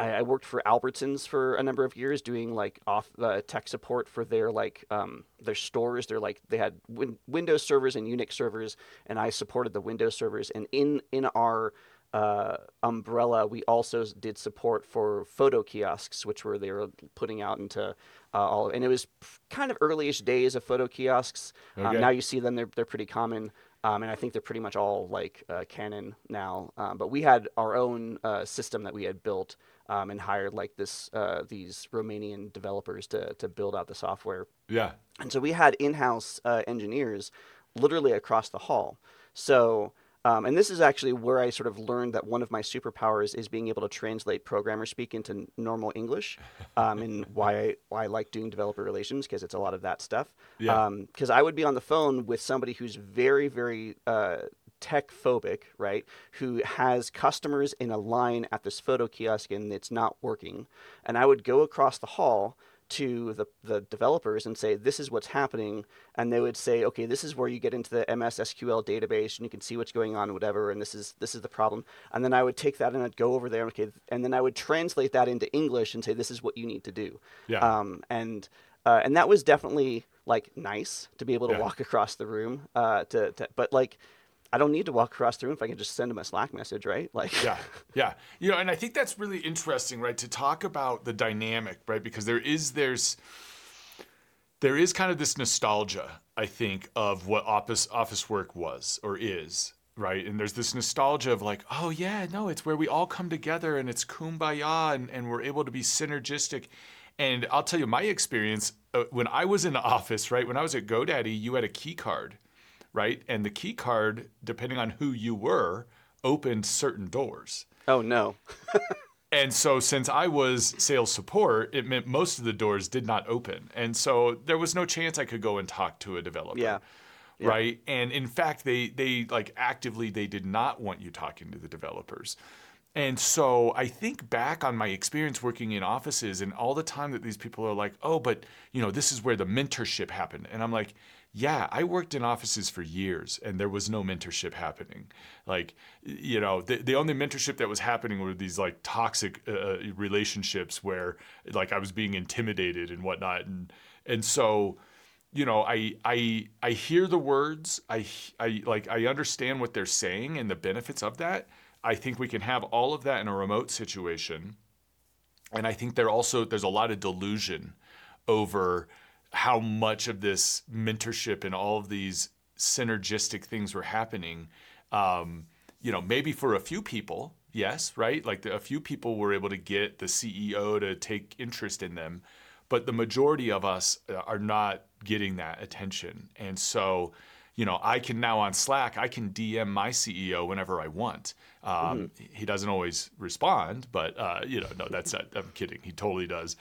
I worked for Albertsons for a number of years doing like off tech support for their their stores. They had Windows servers and Unix servers, and I supported the Windows servers. And in our umbrella, we also did support for photo kiosks, which they were putting out into and it was kind of early-ish days of photo kiosks. Okay. Now you see them; they're pretty common. And I think they're pretty much all like Canon now. But we had our own system that we had built and hired like these Romanian developers to build out the software. Yeah. And so we had in-house engineers literally across the hall. So, and this is actually where I sort of learned that one of my superpowers is being able to translate programmer speak into normal English, and why I like doing developer relations because it's a lot of that stuff. Yeah. Because I would be on the phone with somebody who's very, very tech phobic, right? Who has customers in a line at this photo kiosk and it's not working, and I would go across the hall to the developers and say, this is what's happening. And they would say, okay, this is where you get into the MS SQL database and you can see what's going on, whatever. And this is the problem. And then I would take that and I'd go over there. Okay. And then I would translate that into English and say, this is what you need to do. Yeah. And that was definitely like nice to be able to Yeah. walk across the room, but like, I don't need to walk across the room if I can just send them a Slack message, right? Like, Yeah, yeah. You know, and I think that's really interesting, right? To talk about the dynamic, right? Because there is kind of this nostalgia, I think, of what office work was or is, right? And there's this nostalgia of like, oh yeah, no, it's where we all come together and it's kumbaya and we're able to be synergistic. And I'll tell you my experience when I was in the office, right? When I was at GoDaddy, you had a key card, right? And the key card, depending on who you were, opened certain doors. oh no. And so since I was sales support, it meant most of the doors did not open. And so there was no chance I could go and talk to a developer. Yeah. Yeah. Right. And in fact, they like actively, they did not want you talking to the developers. And so I think back on my experience working in offices and all the time that these people are like, oh, but you know, this is where the mentorship happened. And I'm like, yeah, I worked in offices for years and there was no mentorship happening. Like, you know, the only mentorship that was happening were these like toxic relationships where like I was being intimidated and whatnot. And so, you know, I hear the words, I understand what they're saying and the benefits of that. I think we can have all of that in a remote situation. And I think there's a lot of delusion over how much of this mentorship and all of these synergistic things were happening. You know, maybe for a few people, yes, right? Like a few people were able to get the CEO to take interest in them, but the majority of us are not getting that attention. And so, you know, I can now on Slack, I can DM my CEO whenever I want. He doesn't always respond, but you know, no, that's not, I'm kidding. He totally does.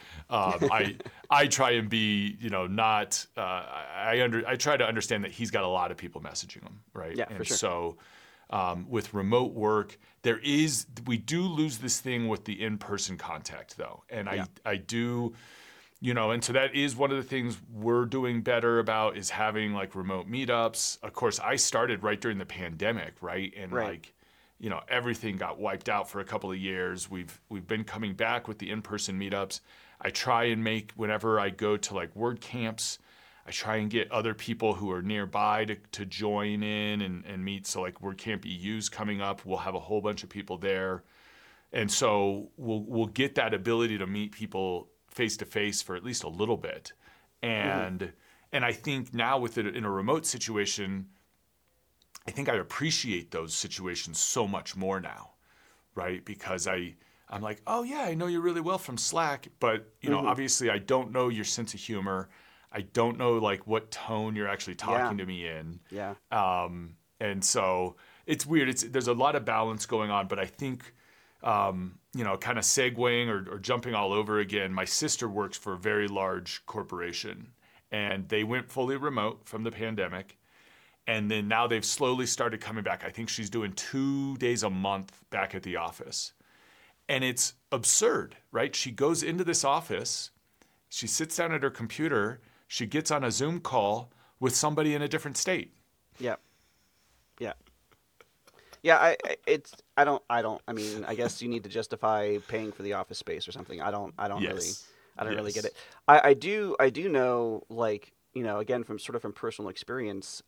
I try and be, you know, not. I try to understand that he's got a lot of people messaging him, right? Yeah, and for sure. so with remote work, we do lose this thing with the in-person contact, though, and Yeah. I do. You know, and so that is one of the things we're doing better about is having like remote meetups. Of course, I started right during the pandemic, right? And Right. like, you know, everything got wiped out for a couple of years. We've been coming back with the in-person meetups. I try and make whenever I go to like WordCamps, I try and get other people who are nearby to join in and meet. So like WordCamp EU's coming up, we'll have a whole bunch of people there. And so we'll get that ability to meet people face to face for at least a little bit. And I think now with it in a remote situation, I think I appreciate those situations so much more now, right? Because I'm like, oh yeah, I know you really well from Slack, but you know, obviously I don't know your sense of humor. I don't know like what tone you're actually talking to me in. Yeah. And so it's weird. There's a lot of balance going on, but I think, you know, kind of segueing or jumping all over again, my sister works for a very large corporation and they went fully remote from the pandemic. And then now they've slowly started coming back. I think she's doing 2 days a month back at the office. And it's absurd, right? She goes into this office, she sits down at her computer, she gets on a Zoom call with somebody in a different state. Yeah. Yeah. Yeah, I mean, I guess you need to justify paying for the office space or something. Yes. I don't really get Yes. it. I do know, like, again, from sort of from personal experience,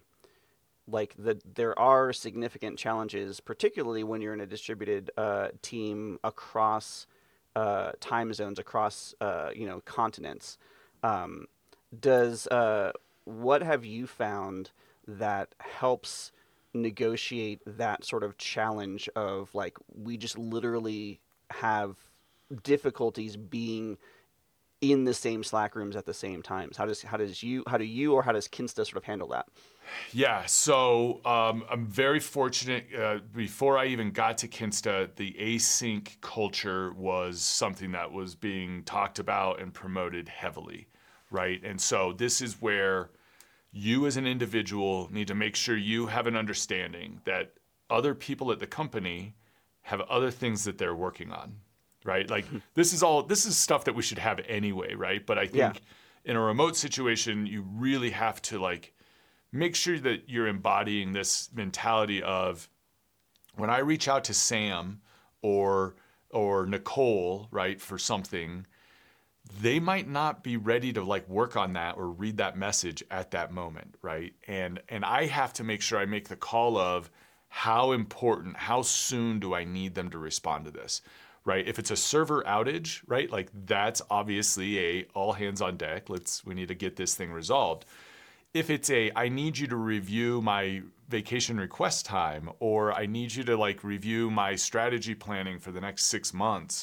like there are significant challenges, particularly when you're in a distributed team across time zones, across continents. Um, does What have you found that helps negotiate that sort of challenge of, like, we just literally have difficulties being in the same Slack rooms at the same times? How do you or how does Kinsta sort of handle that? Yeah, so I'm very fortunate. Before I even got to Kinsta, the async culture was something that was being talked about and promoted heavily, right? And so this is where you as an individual need to make sure you have an understanding that other people at the company have other things that they're working on, right? Like this is stuff that we should have anyway, right? But I Yeah. think in a remote situation, you really have to like make sure that you're embodying this mentality of when I reach out to Sam or Nicole, right, for something, they might not be ready to like work on that or read that message at that moment, right? And I have to make sure I make the call of how important, how soon do I need them to respond to this? Right? If it's a server outage, right? Like that's obviously a all hands on deck. We need to get this thing resolved. If it's a I need you to review my vacation request time or I need you to like review my strategy planning for the next 6 months,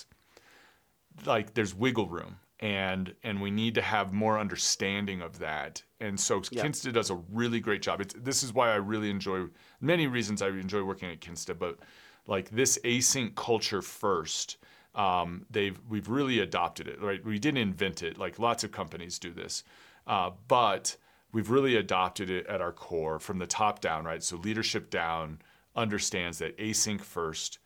like there's wiggle room and we need to have more understanding of that. And so Yeah. Kinsta does a really great job. This is why I really enjoy many reasons I enjoy working at Kinsta, but like this async culture first, we've really adopted it, right? We didn't invent it, like lots of companies do this, but we've really adopted it at our core from the top down, right? So leadership down understands that async first,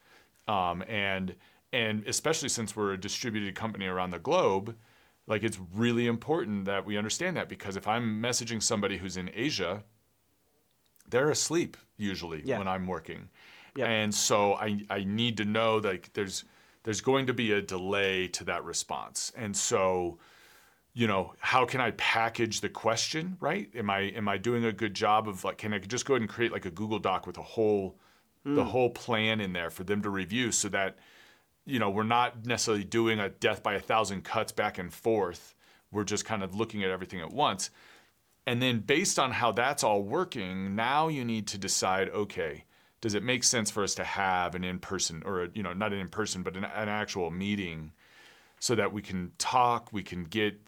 and especially since we're a distributed company around the globe, like it's really important that we understand that because if I'm messaging somebody who's in Asia, they're asleep usually Yeah. when I'm working. Yep. And so I need to know like there's going to be a delay to that response. And so, how can I package the question, right? Am I doing a good job of like can I just go ahead and create like a Google Doc with the Mm. whole plan in there for them to review so that we're not necessarily doing a death by a thousand cuts back and forth. We're just kind of looking at everything at once. And then based on how that's all working, now you need to decide, okay, does it make sense for us to have an in-person or, not an in-person, but an actual meeting so that we can talk, we can get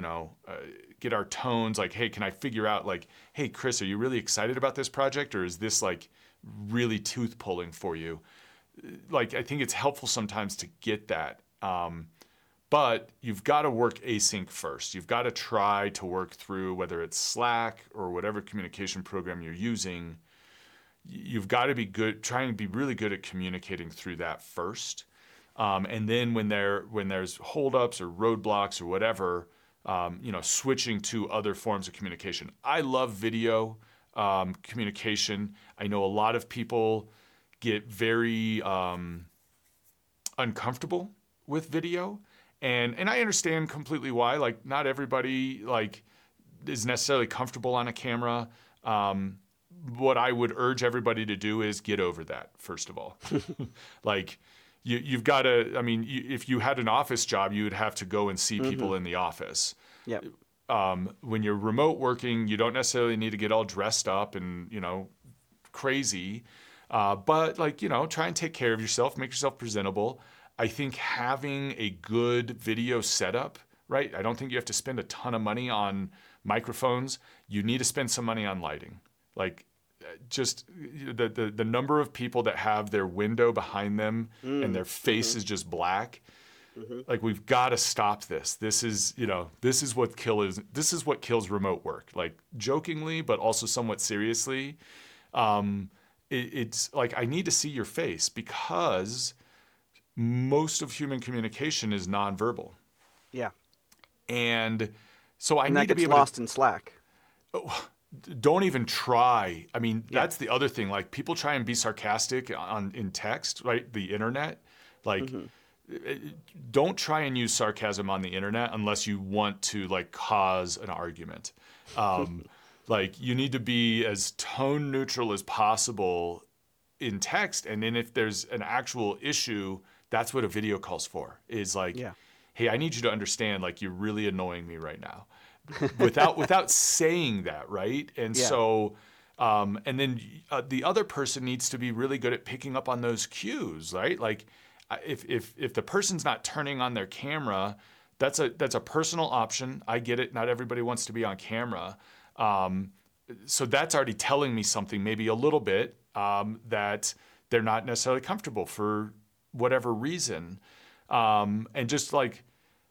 get our tones like, hey, can I figure out like, hey, Chris, are you really excited about this project or is this like really tooth pulling for you? Like I think it's helpful sometimes to get that. But you've got to work async first. You've got to try to work through whether it's Slack or whatever communication program you're using. You've got to be good, trying to be really good at communicating through that first. And then when there's holdups or roadblocks or whatever, switching to other forms of communication. I love video communication. I know a lot of people get very uncomfortable with video, and I understand completely why. Like, not everybody like is necessarily comfortable on a camera. What I would urge everybody to do is get over that first of all. Like, you've got to. I mean, if you had an office job, you would have to go and see Mm-hmm. people in the office. Yep. When you're remote working, you don't necessarily need to get all dressed up and crazy. But like, try and take care of yourself, make yourself presentable. I think having a good video setup, right? I don't think you have to spend a ton of money on microphones. You need to spend some money on lighting. Like just the number of people that have their window behind them and Mm. their face Mm-hmm. is just black. Mm-hmm. Like we've got to stop this. This is what kills remote work. Like jokingly, but also somewhat seriously. Um, it's like I need to see your face because most of human communication is nonverbal, Yeah. and so I And need that to be gets able to. lost in Slack. don't even try. I mean, Yeah. that's the other thing. Like people try and be sarcastic in text, right? The internet, like Hmm. don't try and use sarcasm on the internet unless you want to like cause an argument. Um, like you need to be as tone neutral as possible in text, and then if there's an actual issue, that's what a video call's for. Is like, Yeah. hey, I need you to understand, like you're really annoying me right now, without saying that, right? And Yeah. so, and then the other person needs to be really good at picking up on those cues, right? Like, if the person's not turning on their camera, that's a personal option. I get it. Not everybody wants to be on camera. Um, so that's already telling me something, maybe a little bit, that they're not necessarily comfortable for whatever reason. And just like,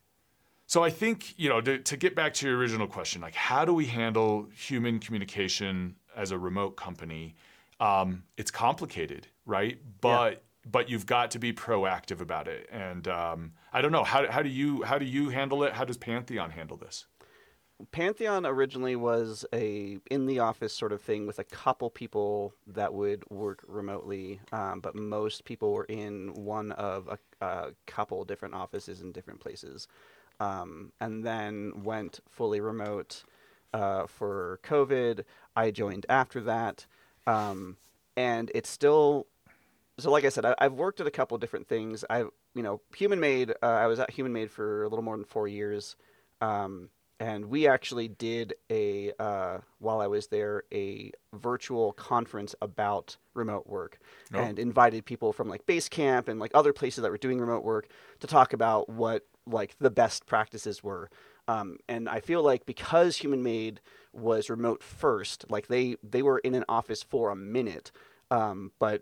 so I think, to get back to your original question, like how do we handle human communication as a remote company? It's complicated, right? Yeah. But you've got to be proactive about it. And I don't know, how do you handle it? How does Pantheon handle this? Pantheon originally was a in the office sort of thing with a couple people that would work remotely, but most people were in one of a couple different offices in different places, and then went fully remote for COVID. I joined after that, um, and it's still so. Like I said, I've worked at a couple different things. Human Made. I was at Human Made for a little more than 4 years. Um, and we actually did while I was there, a virtual conference about remote work, Oh, and invited people from like Basecamp and like other places that were doing remote work to talk about what like the best practices were. And I feel like because Human Made was remote first, like they were in an office for a minute, but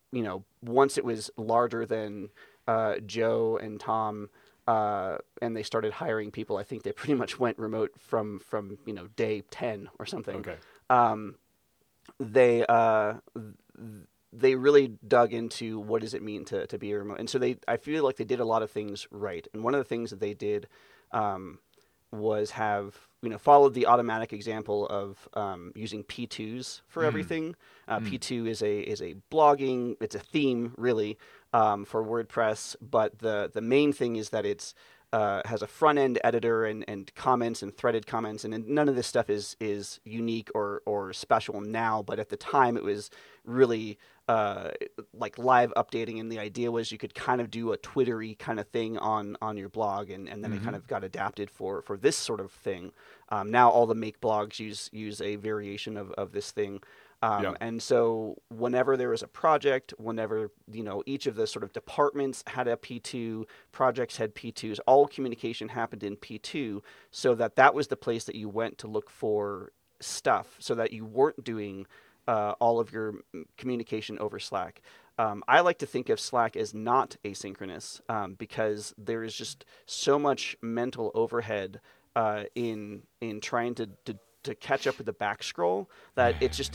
once it was larger than Joe and Tom, and they started hiring people, I think they pretty much went remote from day 10 or something. okay. Um, they they really dug into what does it mean to be a remote, and so I feel like they did a lot of things right. And one of the things that they did um, was have followed the automatic example of using P2s for Mm, everything. mm, P2 is a blogging. It's a theme really for WordPress, but the main thing is that it's has a front end editor and comments and threaded comments, and none of this stuff is unique or special now. But at the time, it was really like live updating, and the idea was you could kind of do a Twittery kind of thing on your blog, and then it kind mm-hmm. of got adapted for this sort of thing. Now all the make blogs use a variation of this thing. Yeah. And so whenever there was a project, whenever each of the sort of departments had a P2, projects had P2s, all communication happened in P2, so that was the place that you went to look for stuff, so that you weren't doing all of your communication over Slack. I like to think of Slack as not asynchronous, because there is just so much mental overhead in trying to catch up with the back scroll, that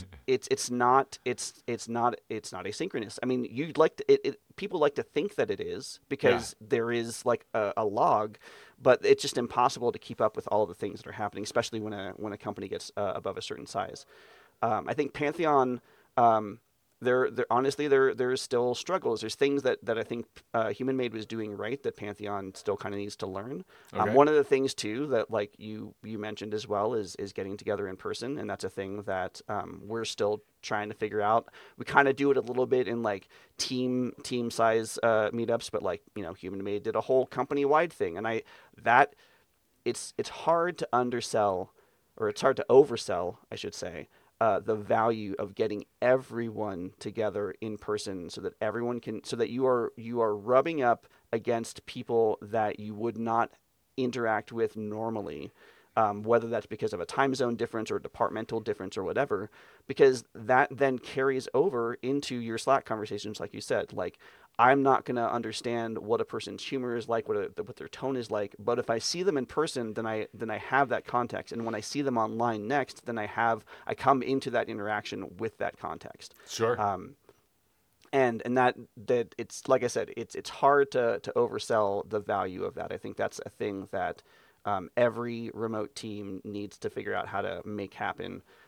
it's not asynchronous. I mean, you'd like to, people like to think that it is, Yeah. because there is like a log, but it's just impossible to keep up with all the things that are happening, especially when a company gets above a certain size. I think Pantheon, there honestly there's still struggles. There's things that I think Human Made was doing right that Pantheon still kind of needs to learn. Okay. One of the things too that like you mentioned as well is getting together in person, and that's a thing that we're still trying to figure out. We kind of do it a little bit in like team size meetups, but like Human Made did a whole company wide thing, and I that it's hard to undersell, or it's hard to oversell, I should say, the value of getting everyone together in person, so that everyone can, so that you are rubbing up against people that you would not interact with normally, whether that's because of a time zone difference or departmental difference or whatever, because that then carries over into your Slack conversations, like you said. Like, I'm not going to understand what a person's humor is like, what their tone is like, but if I see them in person, then I have that context, and when I see them online next, then I come into that interaction with that context. Sure. Um, and that it's like I said, it's hard to oversell the value of that. I think that's a thing that every remote team needs to figure out how to make happen.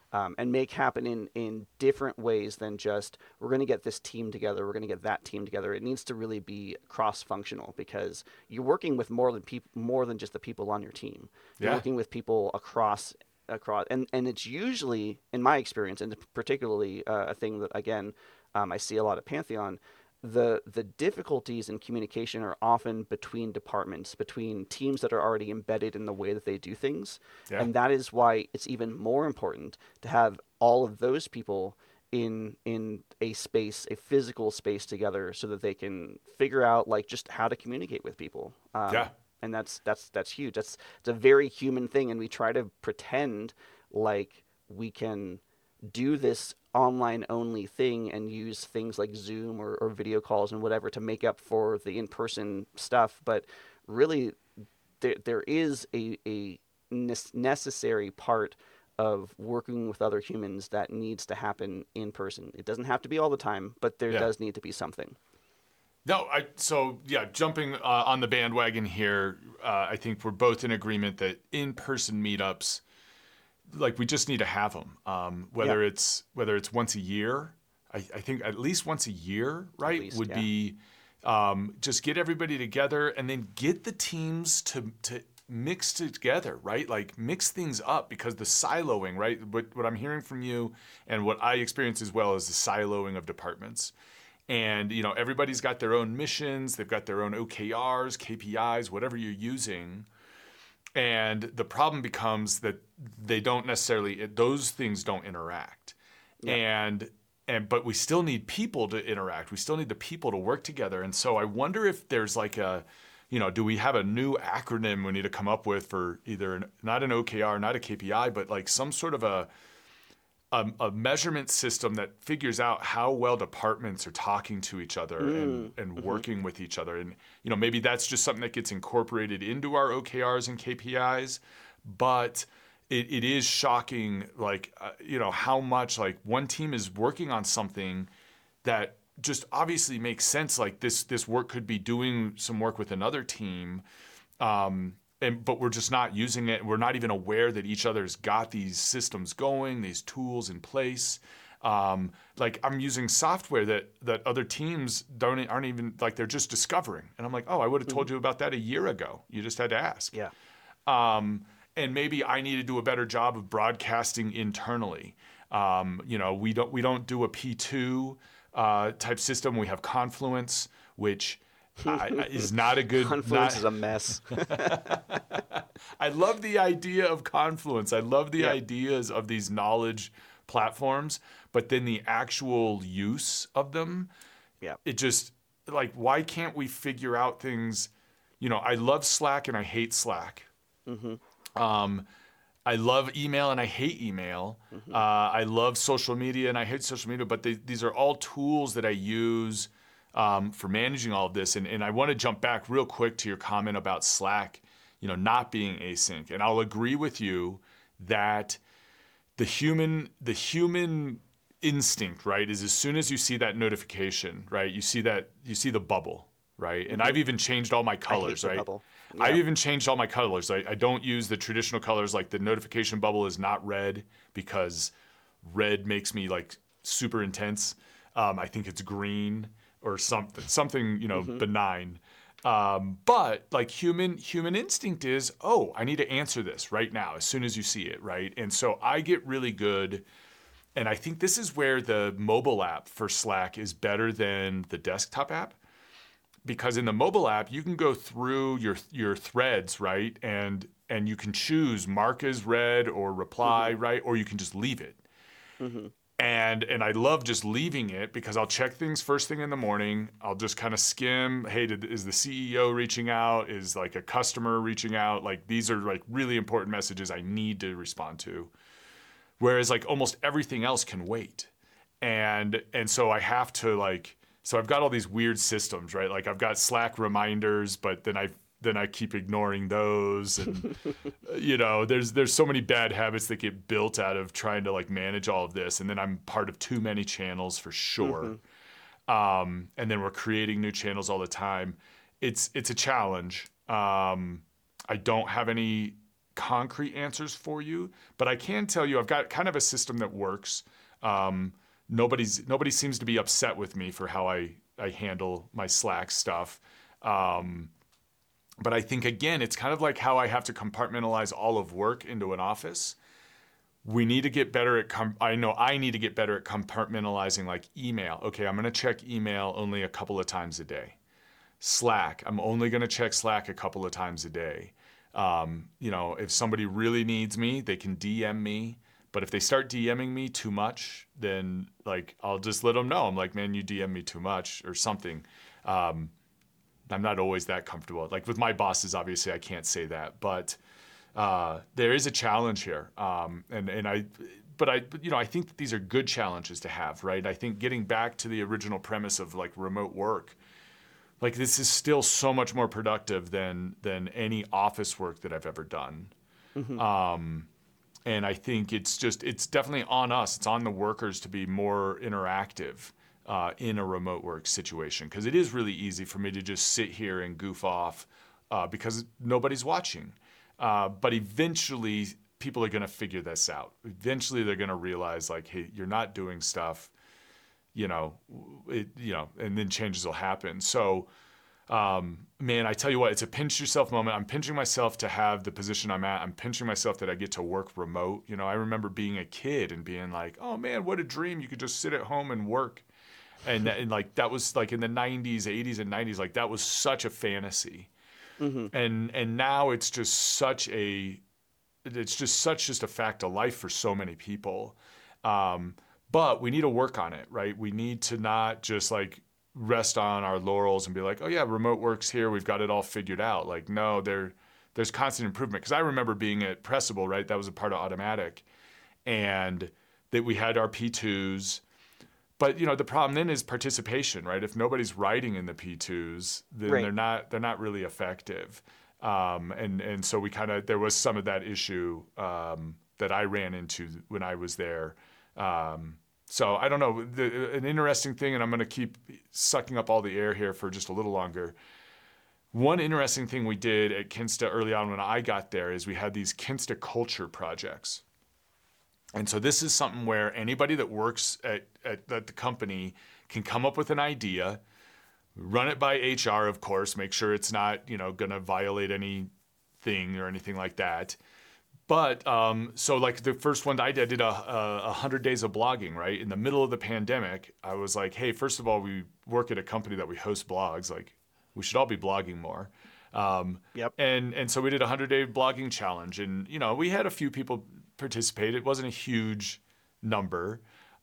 and make happen in different ways than just we're going to get this team together, we're going to get that team together. It needs to really be cross functional because you're working with more than just the people on your team. You're Yeah. working with people across, and it's usually, in my experience, and particularly a thing that again I see a lot at Pantheon. The difficulties in communication are often between departments, between teams that are already embedded in the way that they do things, Yeah. and that is why it's even more important to have all of those people in a space, a physical space together, so that they can figure out like just how to communicate with people. Yeah. And that's huge. It's a very human thing, and we try to pretend like we can do this online only thing and use things like Zoom or video calls and whatever to make up for the in person stuff. But really, there is a necessary part of working with other humans that needs to happen in person. It doesn't have to be all the time, but there Yeah. does need to be something. No, so yeah, jumping on the bandwagon here, I think we're both in agreement that in-person meetups, like we just need to have them. Yeah, Whether it's once a year, I think at least once a year, at right, least, would yeah. be just get everybody together and then get the teams to mix together, right? Like mix things up because the siloing, right? What I'm hearing from you and what I experience as well is the siloing of departments. And everybody's got their own missions, they've got their own OKRs, KPIs, whatever you're using. And the problem becomes that they don't necessarily those things don't interact. Yeah. And but we still need people to interact. We still need the people to work together. And so I wonder if there's like do we have a new acronym we need to come up with for either not an OKR, not a KPI, but like some sort of a measurement system that figures out how well departments are talking to each other and Mm-hmm. working with each other. And, maybe that's just something that gets incorporated into our OKRs and KPIs. But it is shocking, like, how much like one team is working on something that just obviously makes sense. Like this work could be doing some work with another team. But we're just not using it. We're not even aware that each other's got these systems going, these tools in place. Like I'm using software that other teams aren't even like they're just discovering, and I'm like, oh, I would have told you about that a year ago. You just had to ask. Yeah. And maybe I need to do a better job of broadcasting internally. We don't do a P2 type system. We have Confluence, which is not a good. Confluence is a mess. I love the idea of Confluence. I love the Yeah. ideas of these knowledge platforms, but then the actual use of them, Yeah. it just like, why can't we figure out things? I love Slack and I hate Slack. I love email and I hate email. I love social media and I hate social media, but these are all tools that I use for managing all of this. And I want to jump back real quick to your comment about Slack, not being async. And I'll agree with you that the human instinct, right, is as soon as you see that notification, right, you see the bubble, right? And I've even changed all my colors, the right? bubble. I've Yeah. even changed all my colors. I don't use the traditional colors. Like the notification bubble is not red because red makes me like super intense. I think it's green or something benign. But like human instinct is, oh, I need to answer this right now as soon as you see it, right? And so I get really good. And I think this is where the mobile app for Slack is better than the desktop app. Because in the mobile app, you can go through your threads, right? And you can choose mark as read or reply, right? Or you can just leave it. And I love just leaving it because I'll check things first thing in the morning. I'll just kind of skim, hey, is the CEO reaching out? Is like a customer reaching out? Like these are like really important messages I need to respond to. Whereas like almost everything else can wait. And so I have to like, so I've got all these weird systems, right? Like I've got Slack reminders, but then I keep ignoring those, and there's so many bad habits that get built out of trying to like manage all of this, and then I'm part of too many channels for sure. And then we're creating new channels all the time. It's a challenge. I don't have any concrete answers for you, but I can tell you I've got kind of a system that works. Nobody seems to be upset with me for how I handle my Slack stuff. But I think, again, it's kind of like how I have to compartmentalize all of work into an office. We need to get better at, I know I need to get better at compartmentalizing like email. Okay, I'm going to check email only a couple of times a day. Slack, I'm only going to check Slack a couple of times a day. If somebody really needs me, they can DM me. But if they start DMing me too much, then like I'll just let them know. I'm like, man, you DM me too much or something. I'm not always that comfortable. Like with my bosses, obviously I can't say that, but there is a challenge here. I think that these are good challenges to have, right? I think getting back to the original premise of like remote work, like this is still so much more productive than any office work that I've ever done. Mm-hmm. And I think it's definitely on us. It's on the workers to be more interactive in a remote work situation, because it is really easy for me to just sit here and goof off because nobody's watching. But eventually, people are going to figure this out. Eventually, they're going to realize, like, hey, you're not doing stuff, and then changes will happen. So, man, I tell you what, it's a pinch yourself moment. I'm pinching myself to have the position I'm at. I'm pinching myself that I get to work remote. I remember being a kid and being like, oh man, what a dream. You could just sit at home and work. And like, that was like in the 90s, 80s and 90s, like that was such a fantasy. Mm-hmm. And now it's just such a fact of life for so many people. But we need to work on it, right? We need to not just like rest on our laurels and be like, oh yeah, remote work's here, we've got it all figured out. Like, no, there's constant improvement. Because I remember being at Pressable, right? That was a part of Automattic, and that we had our P2s. But the problem then is participation, right? If nobody's writing in the P2s, then right. they're not really effective. And so there was some of that issue that I ran into when I was there. So I don't know, an interesting thing, and I'm going to keep sucking up all the air here for just a little longer. One interesting thing we did at Kinsta early on when I got there is we had these Kinsta culture projects. And so this is something where anybody that works at the company can come up with an idea, run it by HR, of course, make sure it's not, going to violate anything or anything like that. But so like the first one I did 100 days of blogging, right? In the middle of the pandemic, I was like, hey, first of all, we work at a company that we host blogs. Like, we should all be blogging more. Yep. And so we did a 100-day blogging challenge. And, we had a few people participate. It wasn't a huge number.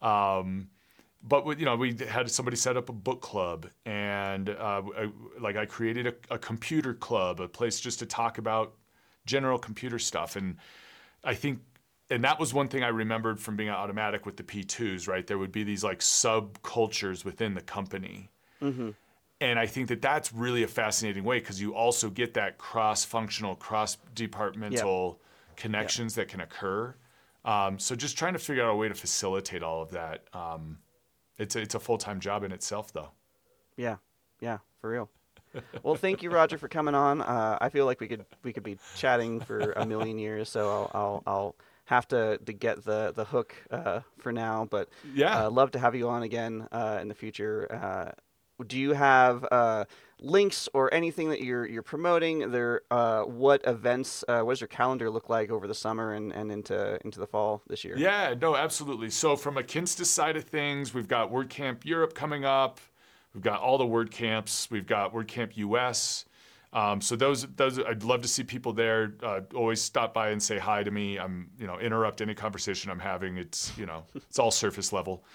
But we had somebody set up a book club, and I created a computer club, a place just to talk about general computer stuff. And I think, and that was one thing I remembered from being at Automattic with the P2s, right? There would be these like subcultures within the company. Mm-hmm. And I think that that's really a fascinating way, because you also get that cross-functional, cross-departmental connections that can occur. So just trying to figure out a way to facilitate all of that. It's a full-time job in itself, though. Yeah, for real. Well, thank you, Roger, for coming on. I feel like we could be chatting for a million years, so I'll have to get the hook for now. But love to have you on again in the future. Do you have links or anything that you're promoting? What events? What does your calendar look like over the summer and into the fall this year? Yeah, no, absolutely. So from a Kinsta side of things, we've got WordCamp Europe coming up. We've got all the WordCamps. We've got WordCamp US. So those I'd love to see people there. Always stop by and say hi to me. I'm interrupt any conversation I'm having. It's it's all surface level.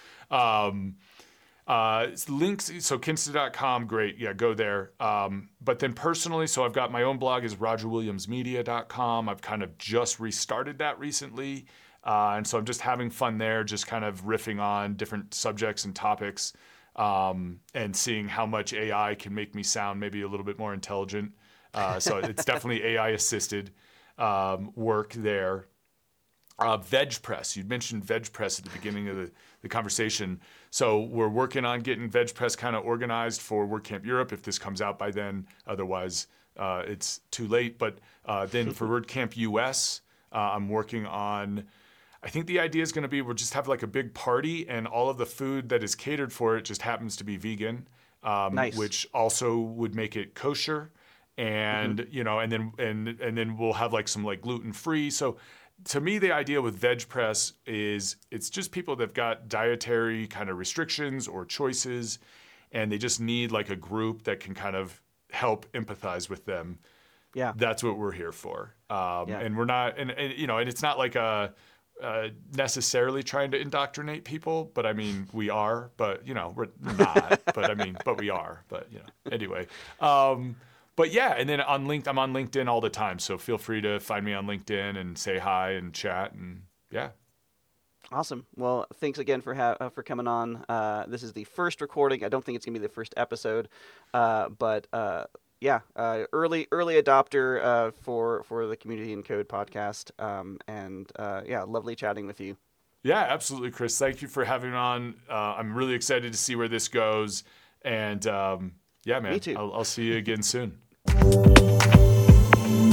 Links, so Kinsta.com, great. Yeah, go there. But then personally, so I've got my own blog is RogerWilliamsMedia.com. I've kind of just restarted that recently. And so I'm just having fun there, just kind of riffing on different subjects and topics, and seeing how much AI can make me sound maybe a little bit more intelligent. So it's definitely AI assisted work there. VegPress. You'd mentioned VegPress at the beginning of the conversation. So we're working on getting VegPress kind of organized for WordCamp Europe if this comes out by then. Otherwise, it's too late. But then for WordCamp US, I'm working on. I think the idea is going to be we'll just have like a big party, and all of the food that is catered for it just happens to be vegan, Nice. which also would make it kosher, and and then we'll have like some like gluten free. So to me, the idea with VegPress is it's just people that've got dietary kind of restrictions or choices, and they just need like a group that can kind of help empathize with them. Yeah. That's what we're here for. Yeah. And we're not, and it's not like necessarily trying to indoctrinate people, but I mean, we are, but we're not, but I mean, but we are, but anyway. But yeah, and then I'm on LinkedIn all the time, so feel free to find me on LinkedIn and say hi and chat, and yeah. Awesome. Well, thanks again for coming on. This is the first recording. I don't think it's gonna be the first episode, but early adopter for the Community and Code podcast, and lovely chatting with you. Yeah, absolutely, Chris. Thank you for having me on. I'm really excited to see where this goes, and man, Me too. I'll see you again soon.